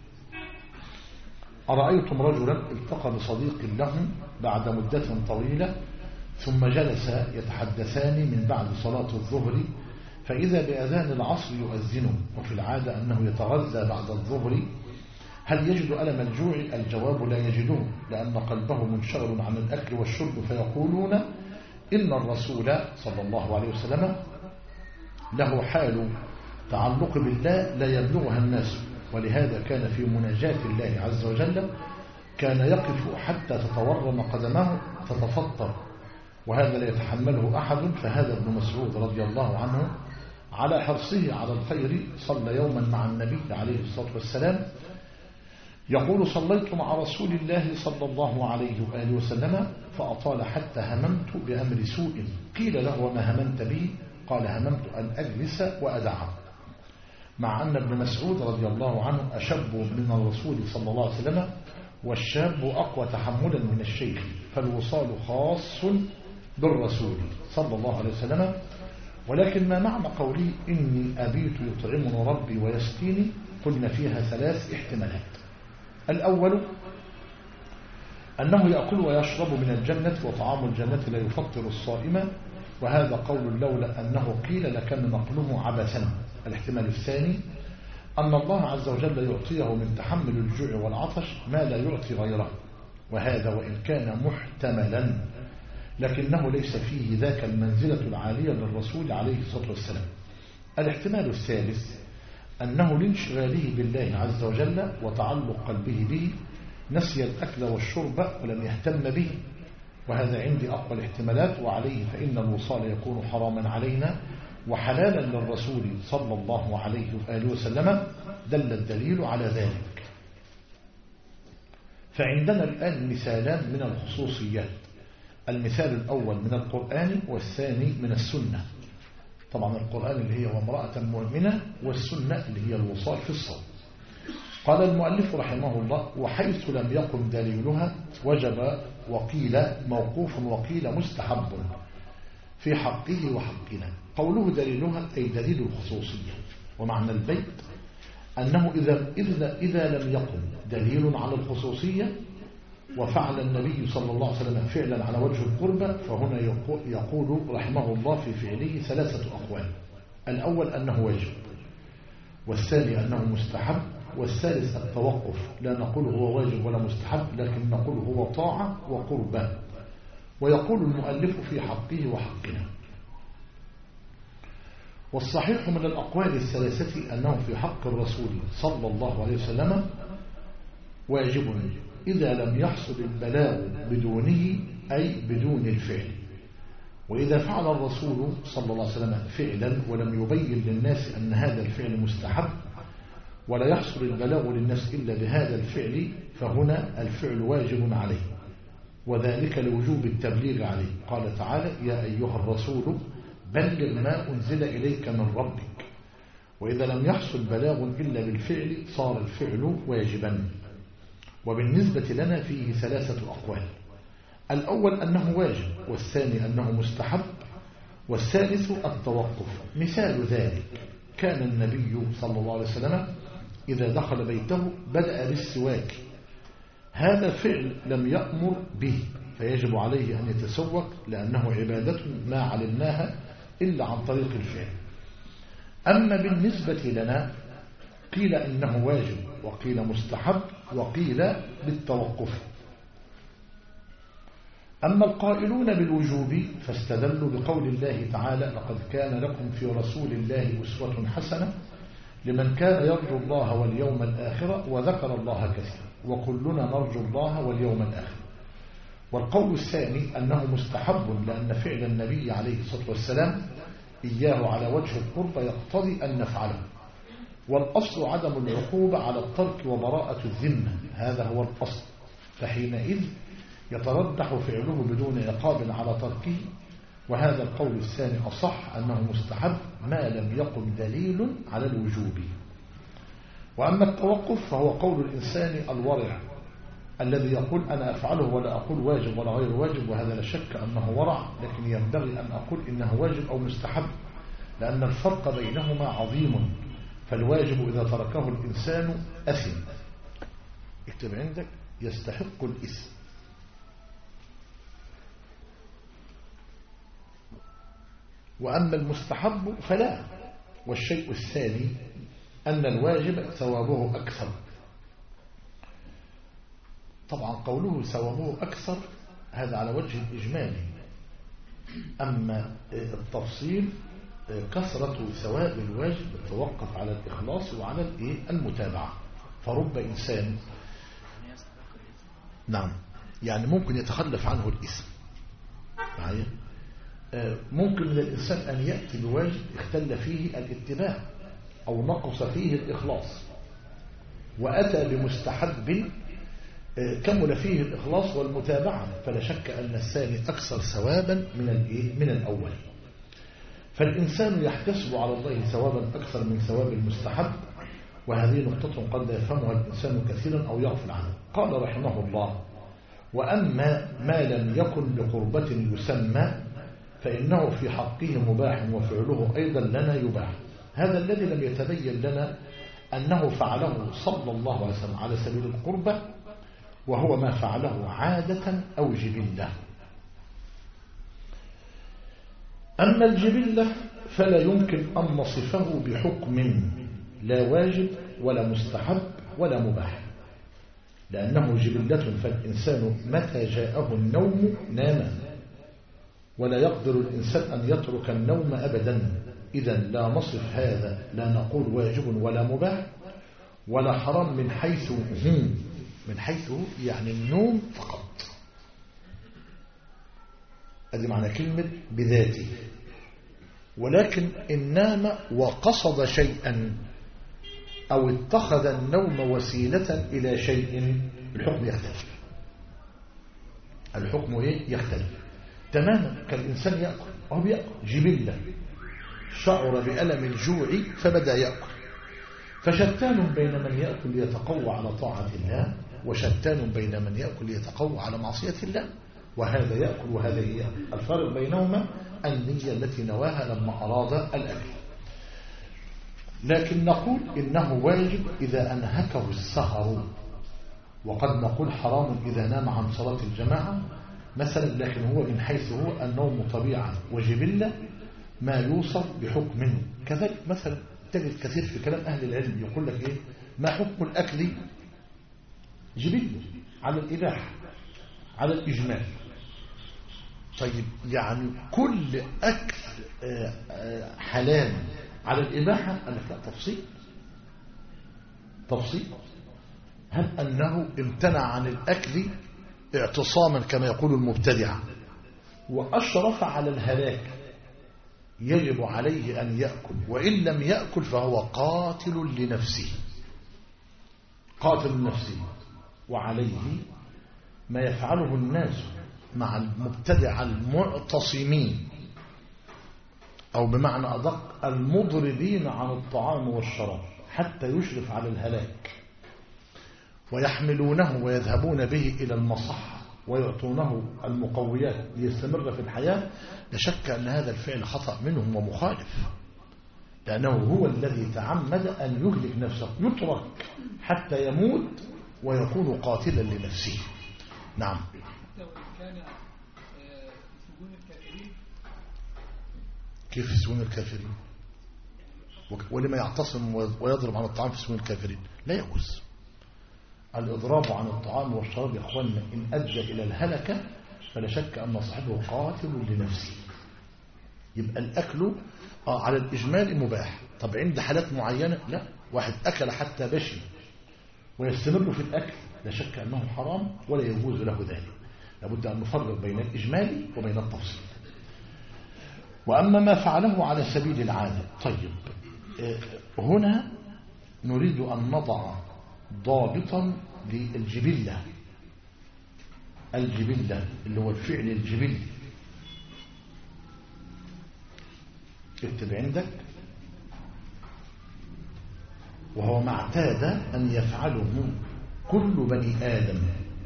S1: أرأيتم رجلا التقى بصديق له بعد مدة طويلة ثم جلس يتحدثان من بعد صلاة الظهر، فإذا بأذان العصر يؤذن، وفي العادة أنه يتغذى بعد الظهر. هل يجد ألم الجوع؟ الجواب لا يجده، لأن قلبه منشغل عن الأكل والشرب. فيقولون إن الرسول صلى الله عليه وسلم له حال تعلق بالله لا يبلغها الناس، ولهذا كان في مناجاة الله عز وجل كان يقف حتى تتورم قدمه تتفطر، وهذا لا يتحمله أحد. فهذا ابن مسعود رضي الله عنه على حرصه على الخير صلى يوما مع النبي عليه الصلاة والسلام يقول صليت مع رسول الله صلى الله عليه وآله وسلم فأطال حتى هممت بأمر سوء. قيل له وما هممت به؟ قال هممت أن أجلس وأدعه. مع أن ابن مسعود رضي الله عنه أشب من الرسول صلى الله عليه وسلم، والشاب أقوى تحملا من الشيخ، فالوصال خاص بالرسول صلى الله عليه وسلم. ولكن ما معنى قولي إني أبيت يطعمني ربي ويسقيني؟ قلنا فيها 3 احتمالات. الأول أنه يأكل ويشرب من الجنة، وطعام الجنة لا يفطر الصائم، وهذا قول لولا أنه قيل لكان نقله عبثا. الاحتمال الثاني أن الله عز وجل يعطيه من تحمل الجوع والعطش ما لا يعطي غيره، وهذا وإن كان محتملا لكنه ليس فيه ذاك المنزلة العالية للرسول عليه الصلاة والسلام. الاحتمال الثالث أنه لانشغاله بالله عز وجل وتعلق قلبه به نسي الأكل والشرب ولم يهتم به، وهذا عندي أقوى الاحتمالات، وعليه فإن الوصال يكون حراما علينا وحلالا للرسول صلى الله عليه وآله وسلم، دل الدليل على ذلك. فعندنا الآن مثالان من الخصوصيات، المثال الأول من القرآن والثاني من السنة. طبعا القرآن اللي هي وامرأة مؤمنة، والسنة اللي هي الوصال في الصوم. قال المؤلف رحمه الله وحيث لم يقم دليلها وجب، وقيل موقوف وقيل مستحب في حقه وحقنا. قوله دليلها أي دليل الخصوصية. ومعنى البيت أنه إذا لم يقم دليل على الخصوصية وفعل النبي صلى الله عليه وسلم فعلا على وجه القربة، فهنا يقول رحمه الله في فعله 3 أقوال. الأول أنه واجب، والثاني أنه مستحب، والثالث التوقف، لا نقول هو واجب ولا مستحب لكن نقول هو طاعة وقربة. ويقول المؤلف في حقه وحقنا. والصحيح من الأقوال ال3 أنه في حق الرسول صلى الله عليه وسلم واجب إذا لم يحصل البلاغ بدونه أي بدون الفعل. وإذا فعل الرسول صلى الله عليه وسلم فعلا ولم يبين للناس أن هذا الفعل مستحب ولا يحصل البلاغ للناس إلا بهذا الفعل، فهنا الفعل واجب عليه، وذلك لوجوب التبليغ عليه. قال تعالى يا أيها الرسول بلغ ما أنزل إليك من ربك. وإذا لم يحصل بلاغ إلا بالفعل صار الفعل واجبا. وبالنسبة لنا فيه 3 أقوال، الأول أنه واجب، والثاني أنه مستحب، والثالث التوقف. مثال ذلك كان النبي صلى الله عليه وسلم إذا دخل بيته بدأ بالسواك، هذا فعل لم يأمر به فيجب عليه أن يتسوك لأنه عبادة ما علمناها إلا عن طريق الفعل. أما بالنسبة لنا قيل إنه واجب، وقيل مستحب، وقيل بالتوقف. أما القائلون بالوجوب فاستدلوا بقول الله تعالى لقد كان لكم في رسول الله أسوة حسنة لمن كان يرجو الله واليوم الآخر وذكر الله كثيرا، وكلنا نرجو الله واليوم الآخر. والقول الثاني أنه مستحب لأن فعل النبي عليه الصلاة والسلام إياه على وجه القرب يقتضي أن نفعله، والأصل عدم العقوبة على الترك وبراءة الذمة، هذا هو الأصل، فحينئذ يترجح فعله بدون عقاب على تركه. وهذا القول الثاني أصح أنه مستحب ما لم يقم دليل على الوجوب. وأما التوقف فهو قول الإنسان الورع الذي يقول أنا أفعله ولا أقول واجب ولا غير واجب، وهذا لا شك أنه ورع، لكن ينبغي أن أقول إنه واجب أو مستحب لأن الفرق بينهما عظيم. فالواجب إذا تركه الإنسان أثم، اكتب عندك يستحق الإثم. وأما المستحب فلا. والشيء الثاني أن الواجب ثوابه أكثر. طبعا قوله ثوابه أكثر هذا على وجه الإجمال، أما التفصيل كثرة ثواب الواجب تتوقف على الإخلاص وعلى المتابعة. فرب إنسان نعم يعني ممكن يتخلف عنه الإثم، ممكن من الإنسان أن يأتي بواجب اختل فيه الاتباع أو نقص فيه الإخلاص، وأتى بمستحب كمل فيه الإخلاص والمتابعة، فلا شك أن الثاني أكثر ثوابا من الأول. فالإنسان يحتسب على الله ثوابا أكثر من ثواب المستحب، وهذه نقطة قد لا يفهمها الإنسان كثيرا أو يغفل عنها. قال رحمه الله: وأما ما لم يكن لقربة يسمى فإنه في حقه مباح وفعله أيضا لنا يباح. هذا الذي لم يتبين لنا أنه فعله صلى الله عليه وسلم على سبيل القربة، وهو ما فعله عادة أو جبلة. أما الجبلة فلا يمكن أن نصفه بحكم لا واجب ولا مستحب ولا مباح، لأنه جبلة، فالإنسان متى جاءه النوم نام، ولا يقدر الإنسان أن يترك النوم أبدا. إذا لا نصف هذا، لا نقول واجب ولا مباح ولا حرام من حيث يعني النوم فقط. هذه معنى كلمة بذاته. ولكن إن نام وقصد شيئا أو اتخذ النوم وسيلة إلى شيء، الحكم يختلف. الحكم يختلف تماما. كالإنسان يأكل أو بيأكل جبلة، شعر بألم الجوع فبدأ يأكل، فشتان بين من يأكل ليتقوى على طاعة الله، وشتان بين من يأكل ليتقوى على معصية الله. وهذا يأكل وهذا يأكل، الفرق بينهما النية التي نواها لما أراد الأكل. لكن نقول إنه واجب إذا أنهكه السهر، وقد نقول حرام إذا نام عن صلاة الجماعة مثلا. لكن هو من حيث هو النوم طبيعة وجبلة ما يوصف بحكم. كذلك مثلا تجد كثير في كلام أهل العلم يقول لك إيه؟ ما حكم الأكل؟ جبلة على الإباحة على الإجمال. طيب يعني كل أكل حلال على الإباحة؟ قال لك لا، تفصيل. هل أنه امتنع عن الأكل اعتصاما كما يقول المبتدعة وأشرف على الهلاك، يجب عليه أن يأكل، وإن لم يأكل فهو قاتل لنفسه، وعليه ما يفعله الناس مع المبتدع المعتصمين، أو بمعنى أدق المضربين عن الطعام والشراب حتى يشرف على الهلاك، ويحملونه ويذهبون به إلى المصحة ويعطونه المقويات ليستمر في الحياة. لا شك أن هذا الفعل خطأ منهم ومخالف، لأنه هو الذي تعمد أن يهلك نفسه، يترك حتى يموت ويكون قاتلا لنفسه. نعم. كيف في سجون الكافرين؟ ولما يعتصم ويضرب عن الطعام في سجون الكافرين؟ لا يجوز. الإضراب عن الطعام والشراب يا أخوانا إن أدى إلى الهلكة فلا شك أن صاحبه قاتل لنفسه. يبقى الأكل على الإجمال مباح. طب عند حالات معينة لا، واحد أكل حتى بشي ويستمر في الأكل لا شك أنه حرام ولا يجوز له ذلك. لابد أن نفرق بين الإجمال وبين التفصيل. وأما ما فعله على سبيل العادة، طيب هنا نريد أن نضع ضابطا للجبلة. الجبلة اللي هو الفعل الجبلي، اكتب عندك، وهو ما اعتاد أن يفعله كل بني آدم،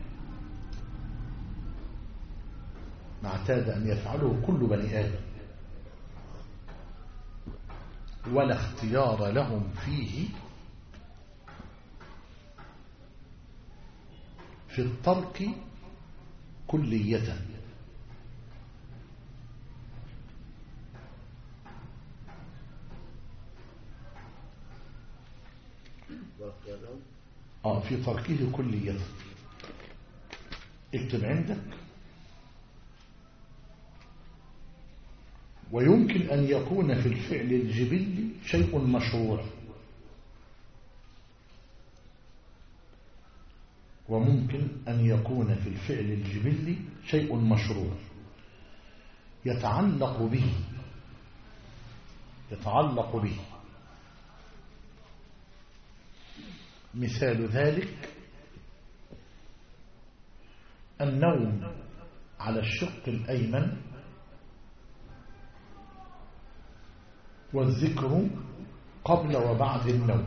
S1: ما اعتاد أن يفعله كل بني آدم ولا اختيار لهم فيه في الترك كلية. في تركه كلية. اكتب عندك. ويمكن أن يكون في الفعل الجبلي شيء مشروع، وممكن أن يكون في الفعل الجبلي شيء مشروع يتعلق به. مثال ذلك النوم على الشق الأيمن والذكر قبل وبعد النوم،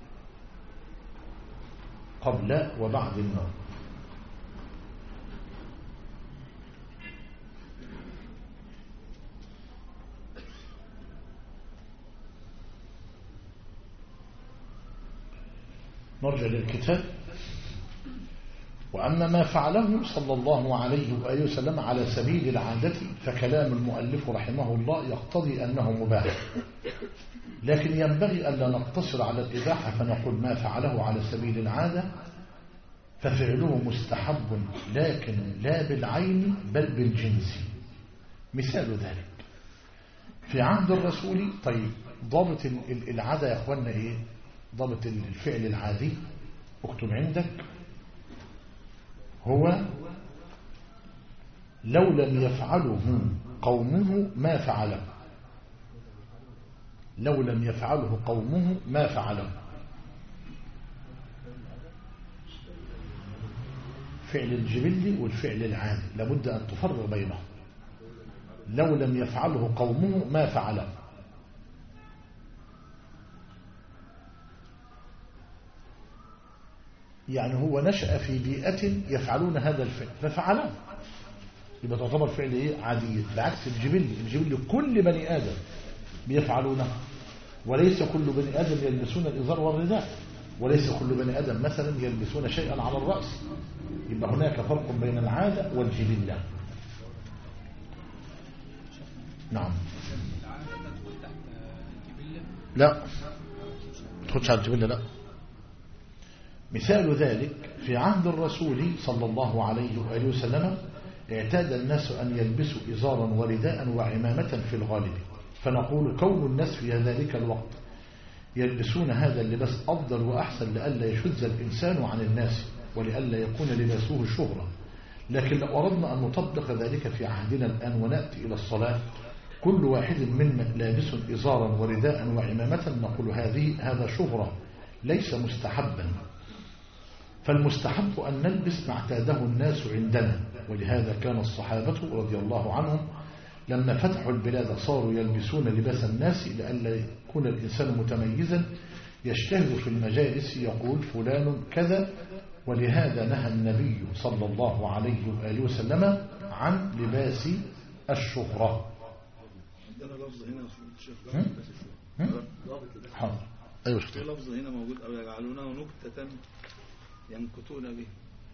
S1: قبل وبعد النوم. نرجع للكتاب. وأما ما فعله صلى الله عليه وآله وسلم على سبيل العادة فكلام المؤلف رحمه الله يقتضي أنه مباح، لكن ينبغي ألا نقتصر على الإباحة فنقول ما فعله على سبيل العادة ففعله مستحب، لكن لا بالعين بل بالجنس. مثال ذلك في عهد الرسول. طيب ضابط العادة يا أخوانا إيه؟ ضابط الفعل العادي اكتب عندك هو لو لم يفعله قومه ما فعله، لو لم يفعله قومه ما فعله. فعل الجبلي والفعل العادي لابد أن تفرق بينهم. لو لم يفعله قومه ما فعله، يعني هو نشأ في بيئة يفعلون هذا الفعل ففعله، يبقى تعتبر فعل ايه؟ عادي. بعكس الجبلي كل بني آدم بيفعلونه، وليس كل بني آدم يلبسون الإزار والرداء، وليس كل بني آدم مثلا يلبسون شيئا على الرأس. يبقى هناك فرق بين العادة والجبلة. نعم. لا تخش على الجبلة لا. مثال ذلك في عهد الرسول صلى الله عليه وآله وسلم اعتاد الناس أن يلبسوا إزارا ورداء وعمامة في الغالب، فنقول كون الناس في ذلك الوقت يلبسون هذا اللباس أفضل وأحسن لئلا يشذ الإنسان عن الناس ولئلا يكون لباسه شهرة. لكن لو أردنا أن نطبق ذلك في عهدنا الآن ونأتي إلى الصلاة كل واحد منا لابس إزارا ورداء وعمامة نقول هذا شهرة ليس مستحبا. فالمستحب أن نلبس ما اعتاده الناس عندنا، ولهذا كان الصحابة رضي الله عنهم لما فتحوا البلاد صاروا يلبسون لباس الناس لئلا يكون الإنسان متميزا يجتهد في المجالس يقول فلان كذا. ولهذا نهى النبي صلى الله عليه وآله وسلم عن لباس الشهرة.
S6: عندنا لفظ هنا
S1: حاضر. أيوة
S6: في لفظ هنا موجود أو يجعلونه نكتة ينكتون به.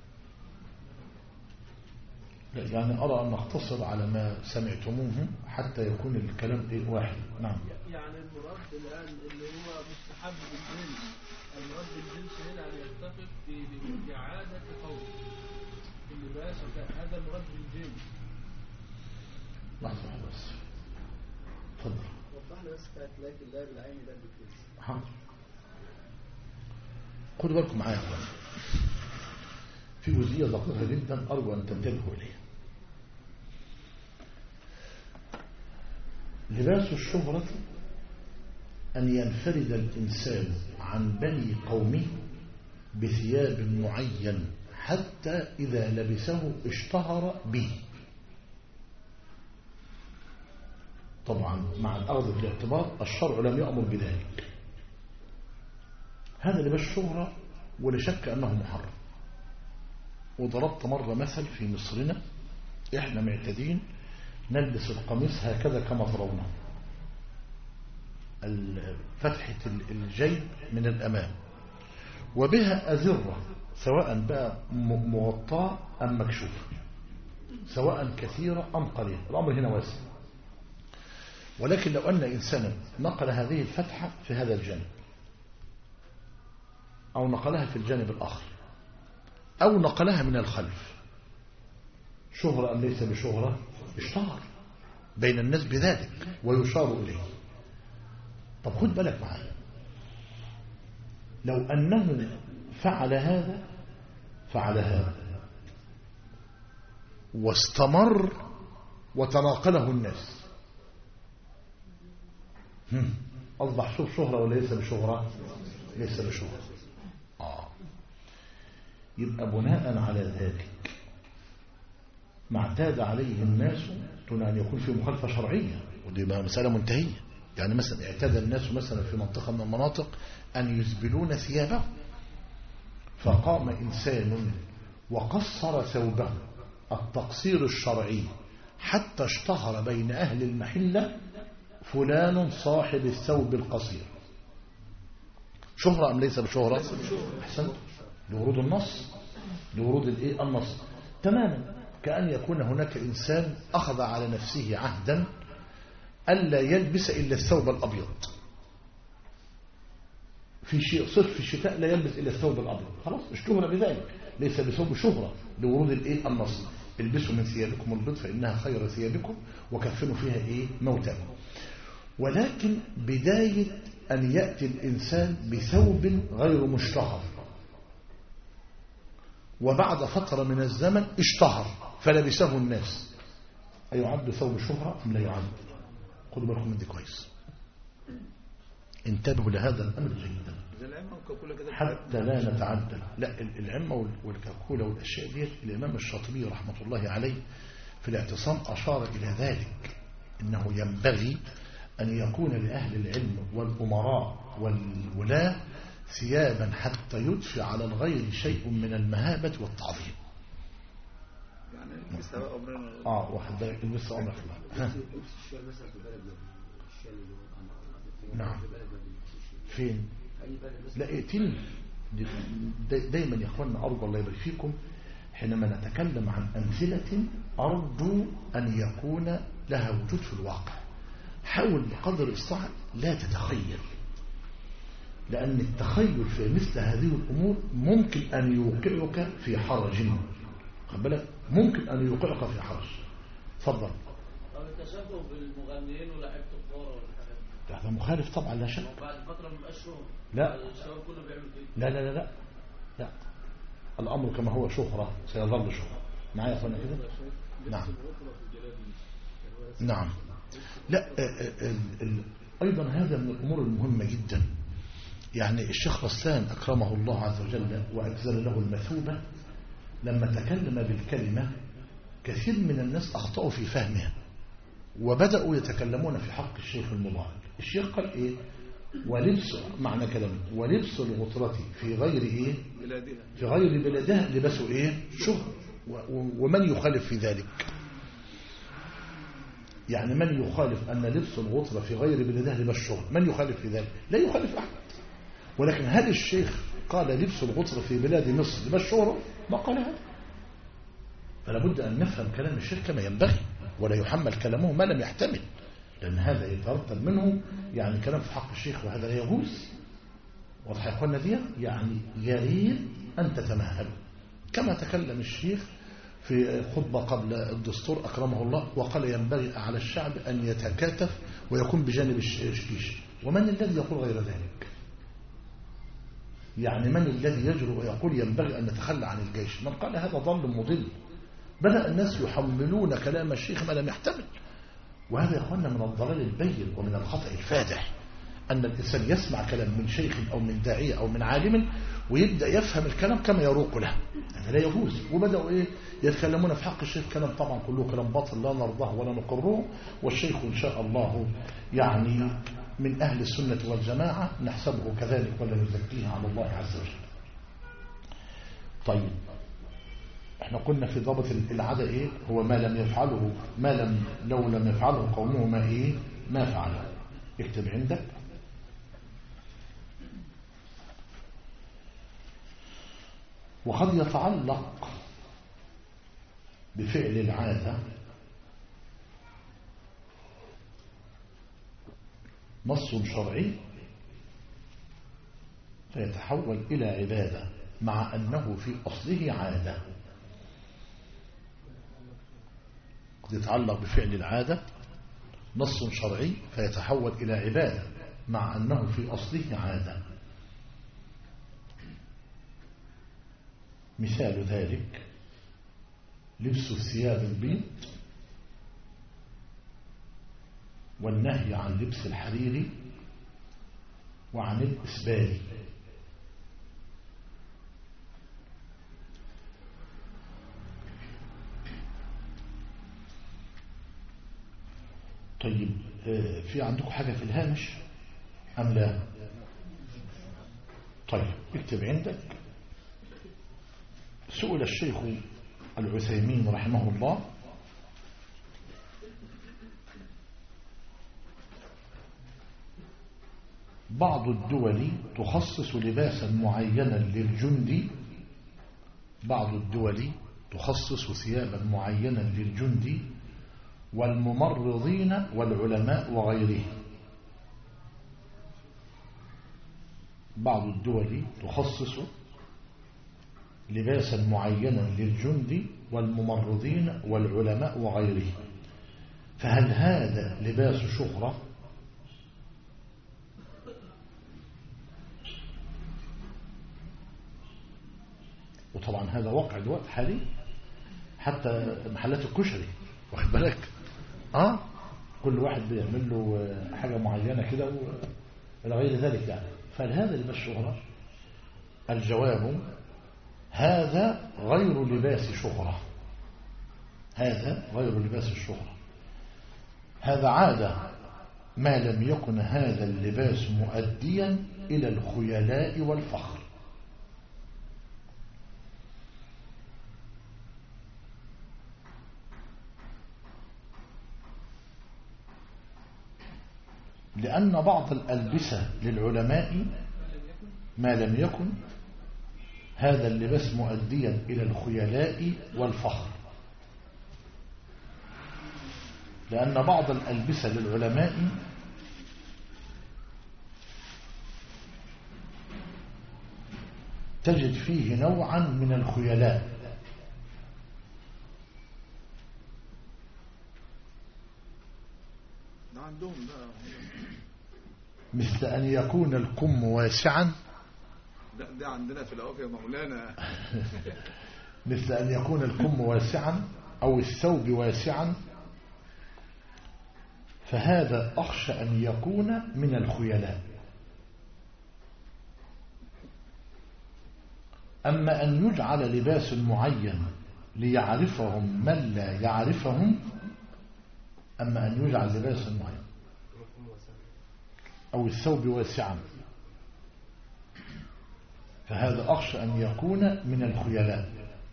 S1: يعني أرى أن نختصر على ما سمعتموه حتى يكون الكلام واحد. نعم.
S2: يعني المراد الآن اللي هو مستحب الجنس، المراد بالجنس هنا أن يتفق في عادة قوم اللباس، هذا المراد بالجنس.
S1: لحظة بس تفضل.
S7: وضح لي بس لكن لا بالعين لا بالجنس.
S1: حاضر. خدوا بالكم معايا في جزئية دقيقة جدا أرجو أن تنتبهوا إليها. لباس الشهرة أن ينفرد الإنسان عن بني قومه بثياب معين حتى إذا لبسه اشتهر به. طبعا مع الأخذ في الاعتبار الشرع لم يأمر بذلك. هذا لباس الشهرة ولا شك أنه محرم. وضربت مرة مثل في مصرنا إحنا معتادين نلبس القميص هكذا كما ترونه، فتحة الجيب من الأمام وبها أزرة سواء بقى مغطاة أم مكشوفة، سواء كثيرة أم قليلة، الأمر هنا واسع. ولكن لو أن إنسانا نقل هذه الفتحة في هذا الجانب أو نقلها في الجانب الآخر أو نقلها من الخلف، شهرة أم ليس بشهرة؟ اشتهر بين الناس بذلك ويشار إليه. طب خد بالك معايا، لو أنه فعل هذا واستمر وتناقله الناس أصبح شهرة ولا ليس بشهرة؟ ليس بشهرة. يبقى بناء على ذلك ما اعتاد عليه الناس دون أن يكون في مخالفة شرعية، ودي مسألة منتهية. يعني مثلا اعتاد الناس مثلا في منطقة من المناطق أن يزبلون ثيابه، فقام إنسان وقصر ثوبه التقصير الشرعي حتى اشتهر بين أهل المحلة فلان صاحب الثوب القصير. شهرة أم ليس بشهرة؟ أحسنت، لورود النص، لورود النص تماما. كأن يكون هناك إنسان أخذ على نفسه عهدا ألا يلبس إلا الثوب الأبيض، في شيء صيف في الشتاء لا يلبس إلا الثوب الأبيض، خلاص اشتهر بذلك، ليس بثوب شهرة، لورود النص. البسوا من ثيابكم البيض فإنها خير ثيابكم وكفنوا فيها موتاكم. ولكن بداية أن يأتي الإنسان بثوب غير مشتهر، وبعد فترة من الزمن اشتهر فلبسه الناس، أيعد ثوب شهرة أم لا يعد؟ خذوا بالكم من دي كويس، انتبهوا لهذا الأمر جيدا حتى لا نتعدى. لا، العمة والكاكولة والأشياء دي الإمام الشاطبي رحمة الله عليه في الاعتصام أشار إلى ذلك، إنه ينبغي أن يكون لأهل العلم والأمراء والولاة ثيابا حتى يدفع على الغير شيء من المهابة والتعظيم.
S6: يعني لسه أمرنا
S1: واحد بالك لسه أمرك نعم. فين؟ لا ائتني دايما يا اخواننا، أرجو الله يبارك فيكم حينما نتكلم عن أمثلة أرجو أن يكون لها وجود في الواقع. حاول بقدر الاستطاعة لا تتخيل، لأن التخيل في مثل هذه الأمور ممكن أن يوقعك في حرج. خد بالك، ممكن أن يوقعك في حرج. تفضل.
S3: طب التشبه بالمغنيين ولاعيبه الكوره والحاجات دي
S1: هذا مخالف طبعا لا شك.
S3: بعد فتره ما بقاش شهره.
S1: لا
S3: الشباب كله بيعمل كده.
S1: لا لا لا لا لا، الأمر كما هو شهرة سيظل شهرة. معايا يا أخوانا كده؟ نعم نعم. لا أيضا هذا من الأمور المهمة جدا. يعني الشيخ رسلان أكرمه الله عز وجل وأجزل له المثوبة لما تكلم بالكلمة كثير من الناس أخطأوا في فهمها وبدأوا يتكلمون في حق الشيخ المبارك. الشيخ قال ولبس، معنى كلامه، ولبس الغطرة في غير
S6: بلادها،
S1: في غير بلادها لبسوا شهر. ومن يخالف في ذلك؟ يعني من يخالف أن لبس الغطرة في غير بلادها لبس شهر؟ من يخالف في ذلك؟ لا يخالف أحد. ولكن هل الشيخ قال لبس الغطرة في بلاد مصر لبس شهر؟ ما قال هذا. فلا بد أن نفهم كلام الشيخ كما ينبغي، ولا يحمل كلامه ما لم يحتمل، لأن هذا يترتب منه يعني كلام في حق الشيخ، وهذا لا يجوز. واضح يا اخوانا دي؟ يعني يريد أن تتمهلوا كما تكلم الشيخ في خطبة قبل الدستور أكرمه الله وقال ينبغي على الشعب أن يتكاتف ويكون بجانب الجيش. ومن الذي يقول غير ذلك؟ يعني من الذي يجرؤ ويقول ينبغي أن نتخلى عن الجيش؟ من قال هذا ضل مضل. بدأ الناس يحملون كلام الشيخ ما لم يحتمل، وهذا يا أخوانا من الضلال البين ومن الخطأ الفادح، أن الإنسان يسمع كلام من شيخ أو من داعية أو من عالم ويبدأ يفهم الكلام كما يروق له. هذا لا يجوز. وبدأوا يتكلمون في حق الشيخ كلام طبعا كله كلام باطل لا نرضاه ولا نقره. والشيخ إن شاء الله يعني من أهل السنة والجماعة نحسبه كذلك ولا نزكيه على الله عز وجل. طيب احنا قلنا في ضابط العادة هو ما لم يفعله، لو لم يفعله قومه ما فعله. اكتب عندك. وقد يتعلق بفعل العادة نص شرعي فيتحول إلى عبادة مع أنه في أصله عادة. قد يتعلق بفعل العادة نص شرعي فيتحول إلى عبادة مع أنه في أصله عادة. مثال ذلك لبس الثياب البيض والنهي عن لبس الحرير وعن الإسبال. طيب في عندكم حاجة في الهامش أم لا؟ طيب اكتب عندك. سئل الشيخ العثيمين رحمه الله بعض الدول تخصص لباسا معينا للجندي، بعض الدول تخصص ثيابا معينا للجندي والممرضين والعلماء وغيرهم. بعض الدول تخصص لباسا معينا للجندي والممرضين والعلماء وغيرهم، فهل هذا لباس شهرة؟ وطبعا هذا واقع دلوقتي حالي، حتى محلات الكشري واخد بالك، كل واحد بيعمل له حاجة معينة كده إلى غير ذلك يعني. فهل هذا لباس شهرة؟ الجواب هذا غير لباس شهرة، هذا غير لباس الشهرة، هذا عادة ما لم يكن هذا اللباس مؤديا إلى الخيلاء والفخر. لأن بعض الألبسة للعلماء ما لم يكن هذا اللباس مؤديا إلى الخيلاء والفخر، لأن بعض الألبسة للعلماء تجد فيه نوعا من الخيلاء، مثل أن يكون الكم واسعا.
S6: لا ده عندنا في الأوقات يا مولانا.
S1: مثل أن يكون الكم واسعا أو الثوب واسعا، فهذا أخشى أن يكون من الخيلاء. أما أن يجعل لباس معين ليعرفهم من لا يعرفهم، أما أن يجعل لباس معين أو الثوب واسعا، فهذا أخشى أن يكون من الخيلاء.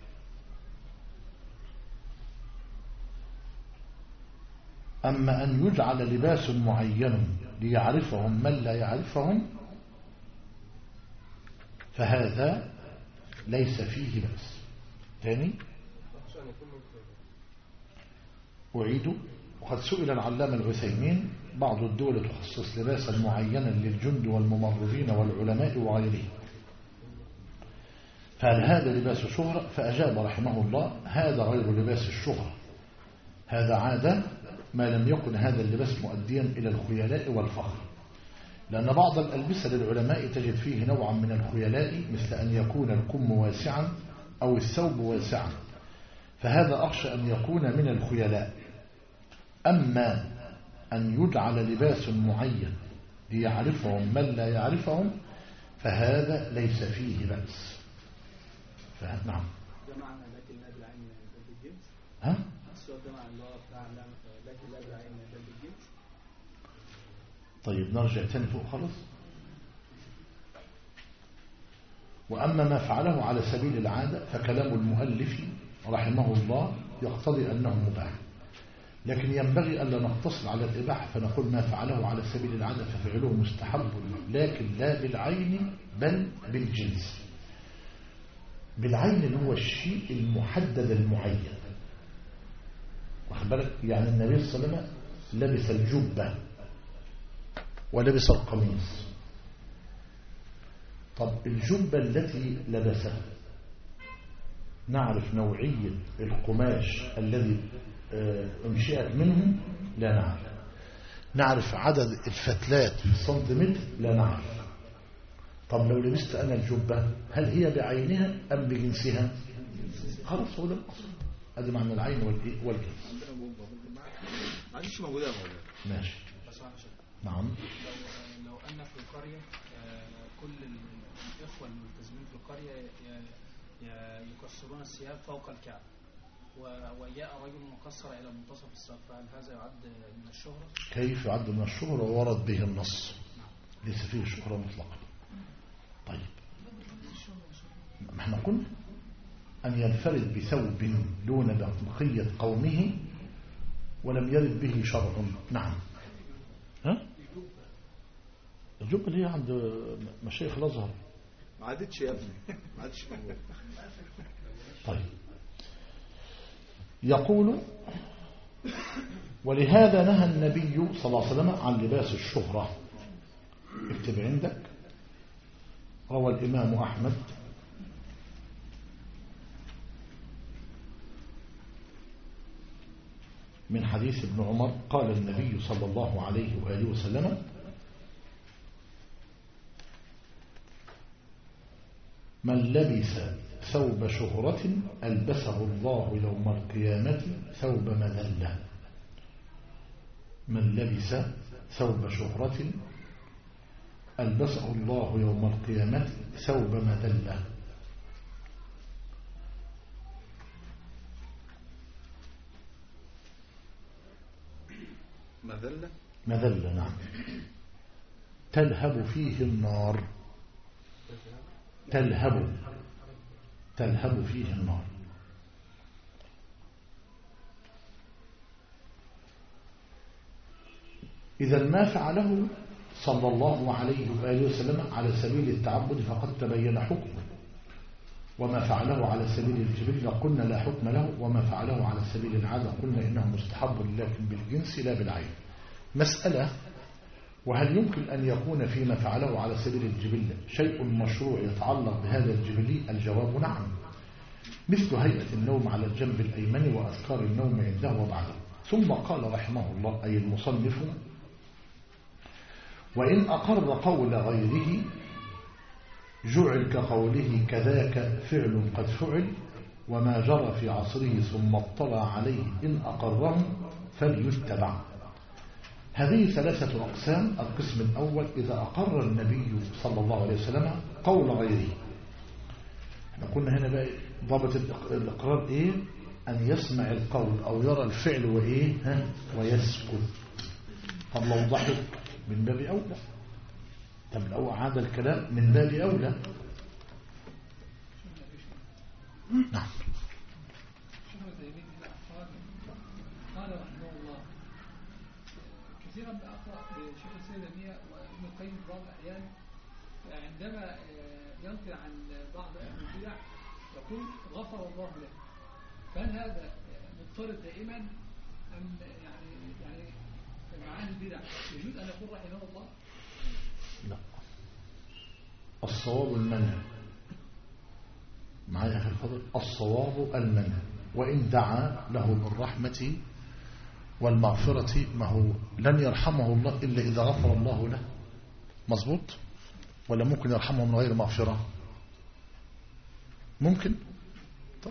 S1: أما أن يجعل لباس معين ليعرفهم من لا يعرفهم، فهذا ليس فيه بأس. ثاني أعيد. وقد سئل العلامة العثيمين بعض الدول تخصص لباسا معينا للجند والممرضين والعلماء وغيرهم، فهل هذا لباس شهرة؟ فأجاب رحمه الله هذا غير لباس الشهرة، هذا عادة ما لم يكن هذا اللباس مؤديا إلى الخيلاء والفخر، لأن بعض الألبسة للعلماء تجد فيه نوعا من الخيلاء، مثل أن يكون الكم واسعا أو الثوب واسعا، فهذا أخشى أن يكون من الخيلاء. أما أن يجعل لباس معين ليعرفهم من لا يعرفهم، فهذا ليس فيه بأس. نعم.
S7: ده معنى لكن لا بالعين بل بالجنس. السؤال ده معنى الله تعالى لكن لا بالعين بل بالجنس.
S1: طيب نرجع تاني فوق خالص. وأما ما فعله على سبيل العادة فكلام المؤلف رحمه الله يقتضي أنه مباح، لكن ينبغي ألا نقتصر على الإباحة فنقول ما فعله على سبيل العادة ففعله مستحب، لكن لا بالعين بل بالجنس. بالعين اللي هو الشيء المحدد المعين، واخد بالك؟ يعني النبي صلى الله عليه وسلم لبس الجبة ولبس القميص. طب الجبة التي لبسها نعرف نوعية القماش الذي انشئت منه؟ لا نعرف. نعرف عدد الفتلات في السنتيمتر؟ لا نعرف. طب لو لبست أنا الجبة هل هي بعينها أم بجنسها؟ خلاص هو ده الأصل. هذا معنى العين والجنس.
S6: معلش موجودة يا مولانا.
S1: ماشي. نعم.
S5: لو أن في القرية كل الإخوة الملتزمين في القرية يكسرون الثياب فوق الكعب،
S8: وجاء رجل مكسر إلى منتصف الساق، فهل هذا يعد من الشهرة؟
S1: كيف يعد من الشهرة؟ ورد به النص، ليس فيه شهرة مطلقة. طيب ما احنا قلنا أن ينفرد بثوب دون بقية قومه ولم يرد به شرع. نعم. ها؟ الجبة اللي هي عند مشايخ الأزهر
S6: ما عادتش يا ابني، ما عادتش موجود.
S1: طيب يقول ولهذا نهى النبي صلى الله عليه وسلم عن لباس الشهرة. اكتب عندك. روى الإمام أحمد من حديث ابن عمر قال النبي صلى الله عليه وآله وسلم من لبس ثوب شهرة ألبسه الله يوم القيامة ثوب مذلة. من لبس ثوب شهرة ألبسه الله يوم القيامة ثوب مذلة.
S6: مذلة؟
S1: مذلة نعم. تلهب فيه النار. تلهب فيه النار. إذا ما فعله صلى الله عليه وآله وسلم على سبيل التعبد فقد تبين حكمه، وما فعله على سبيل الجبلة قلنا لا حكم له، وما فعله على سبيل العادة قلنا إنه مستحب لكن بالجنس لا بالعين. مسألة: وهل يمكن أن يكون فيما فعله على سبيل الجبلة شيء مشروع يتعلق بهذا الجبلي؟ الجواب نعم، مثل هيئة النوم على الجنب الأيمن وأذكار النوم عنده وبعده. ثم قال رحمه الله أي المصنف: وإن أقر قول غيره جعل كقوله كذاك فعل قد فعل، وما جرى في عصره ثم اطلع عليه إن أقره فليتبع. هذه ثلاثة أقسام. القسم الأول: إذا أقر النبي صلى الله عليه وسلم قول غيره. احنا قلنا هنا بقى ضابط الإقرار إيه؟ أن يسمع القول أو يرى الفعل وإيه ويسكت. طب لو ضحك من باب أولى. طب لو عاد الكلام من باب أولى. نعم.
S5: قال رحمه الله: كثيرا ما أقرأ شيخ السيدمية وابن القيم في بعض الأحيان عندما ينقل عن بعض أهل البدع يقول غفر الله له. فهل هذا مضطرد دائما أم يعني مع أهل البدع يجوز أن يقول رحمه الله؟
S1: لا، الصواب المنع. معايا في الفضل؟ الصواب المنع، وإن دعا له بالرحمة والمغفرة ما هو لن يرحمه الله إلا إذا غفر الله له. مظبوط؟ ولا ممكن يرحمه من غير مغفرة؟ ممكن. طب.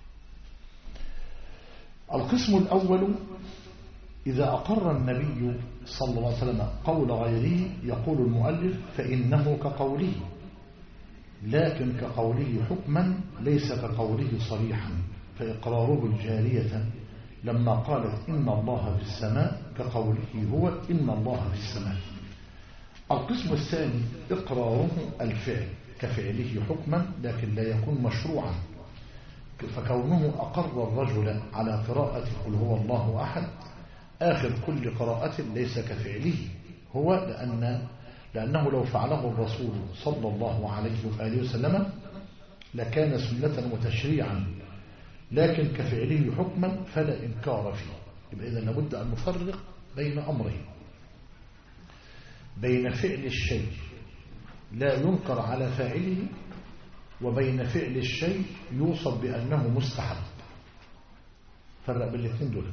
S1: القسم الأول: إذا أقر النبي صلى الله عليه وسلم قول غيره يقول المؤلف فإنه كقوله، لكن كقوله حكما ليس كقوله صريحا، فإقراره الجارية لما قالت إن الله في السماء كقوله هو إن الله في السماء. القسم الثاني: إقراره الفعل كفعله حكما لكن لا يكون مشروعا، فكونه أقر الرجل على قراءة قل هو الله أحد آخر كل قراءة ليس كفعله هو، لأنه لو فعله الرسول صلى الله عليه وآله وسلم لكان سنة وتشريعا، لكن كفعله حكما فلا إنكار فيه. يبقى إذن لابد أن نفرق بين أمرين: بين فعل الشيء لا ينكر على فاعله، وبين فعل الشيء يوصف بأنه مستحب. فرق بين الاثنين دول،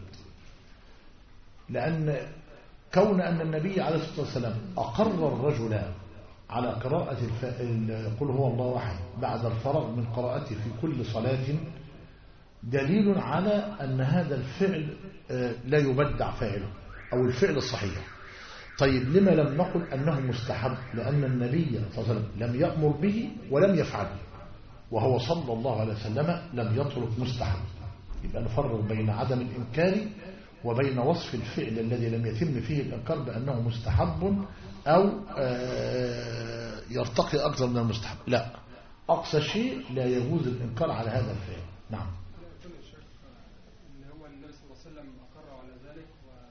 S1: لأن كون أن النبي عليه الصلاة والسلام أقر الرجل على قراءة قل هو الله أحد بعد الفراغ من قراءته في كل صلاة دليل على أن هذا الفعل لا يبدع فاعله أو الفعل الصحيح. طيب لما لم نقل أنه مستحب؟ لأن النبي صلى الله عليه وسلم لم يأمر به ولم يفعله، وهو صلى الله عليه وسلم لم يترك مستحب. يبقى نفرق بين عدم الإنكار وبين وصف الفعل الذي لم يتم فيه الإنكار بأنه مستحب أو يرتقي أكثر من المستحب. لا، أقصى شيء لا يجوز الإنكار على هذا الفعل. نعم.
S9: كل الشيخ ان هو النبي صلى الله عليه وسلم اقر على ذلك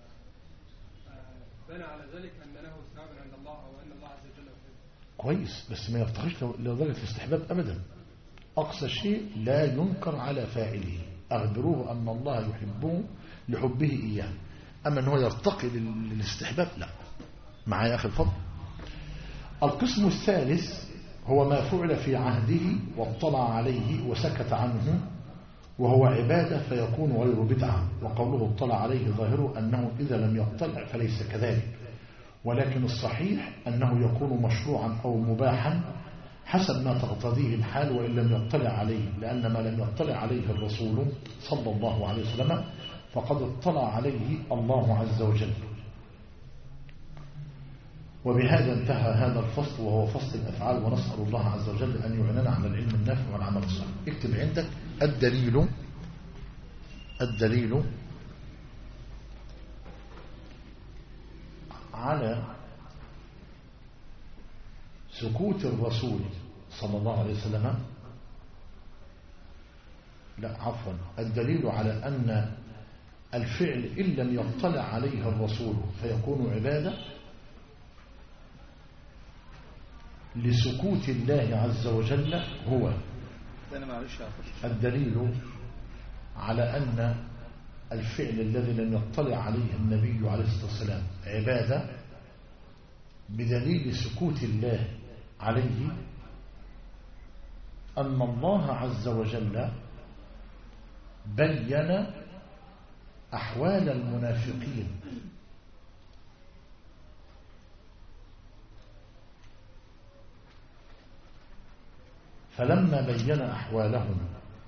S9: وبنى على ذلك ان له ثوابا عند الله او ان الله عز وجل يحبه.
S1: كويس، بس ما يرتقيش لدرجة الاستحباب أبدا. أقصى شيء لا ينكر على فاعله، أخبروه أن الله يحبه لحبه إياه. أما أنه يرتقي للاستحباب لا. معايا أخي الفضل. القسم الثالث هو ما فعل في عهده واطلع عليه وسكت عنه وهو عبادة فيكون غير بدعة، وقوله اطلع عليه ظاهره أنه إذا لم يطلع فليس كذلك، ولكن الصحيح أنه يكون مشروعا أو مباحا حسب ما تقتضيه الحال وإن لم يطلع عليه، لأن ما لم يطلع عليه الرسول صلى الله عليه وسلم فقد اطلع عليه الله عز وجل. وبهذا انتهى هذا الفصل وهو فصل الأفعال، ونسأل الله عز وجل أن يعيننا على العلم النافع والعمل الصالح. اكتب عندك الدليل على سكوت الرسول صلى الله عليه وسلم. لا عفوا، الدليل على أن الفعل إن لم يطلع عليه الرسول فيكون عبادة لسكوت الله عز وجل هو الدليل على أن الفعل الذي لم يطلع عليه النبي عليه الصلاة والسلام عبادة بدليل سكوت الله عليه أن الله عز وجل بين أحوال المنافقين فلما بين أحوالهم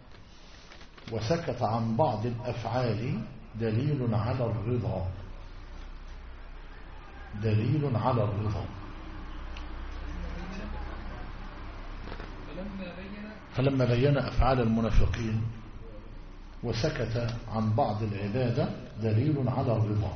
S1: وسكت عن بعض الأفعال دليل على الرضا، دليل على الرضا. فلما بين أفعال المنافقين وسكت عن بعض العبادة دليل على الرضا.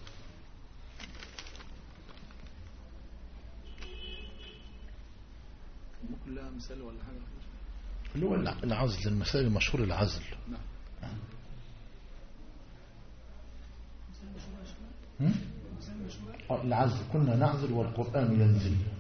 S6: ممكن لها مثال ولا حاجة؟
S1: اللي هو العزل، المثال المشهور العزل. العزل كنا نعزل والقرآن ينزل.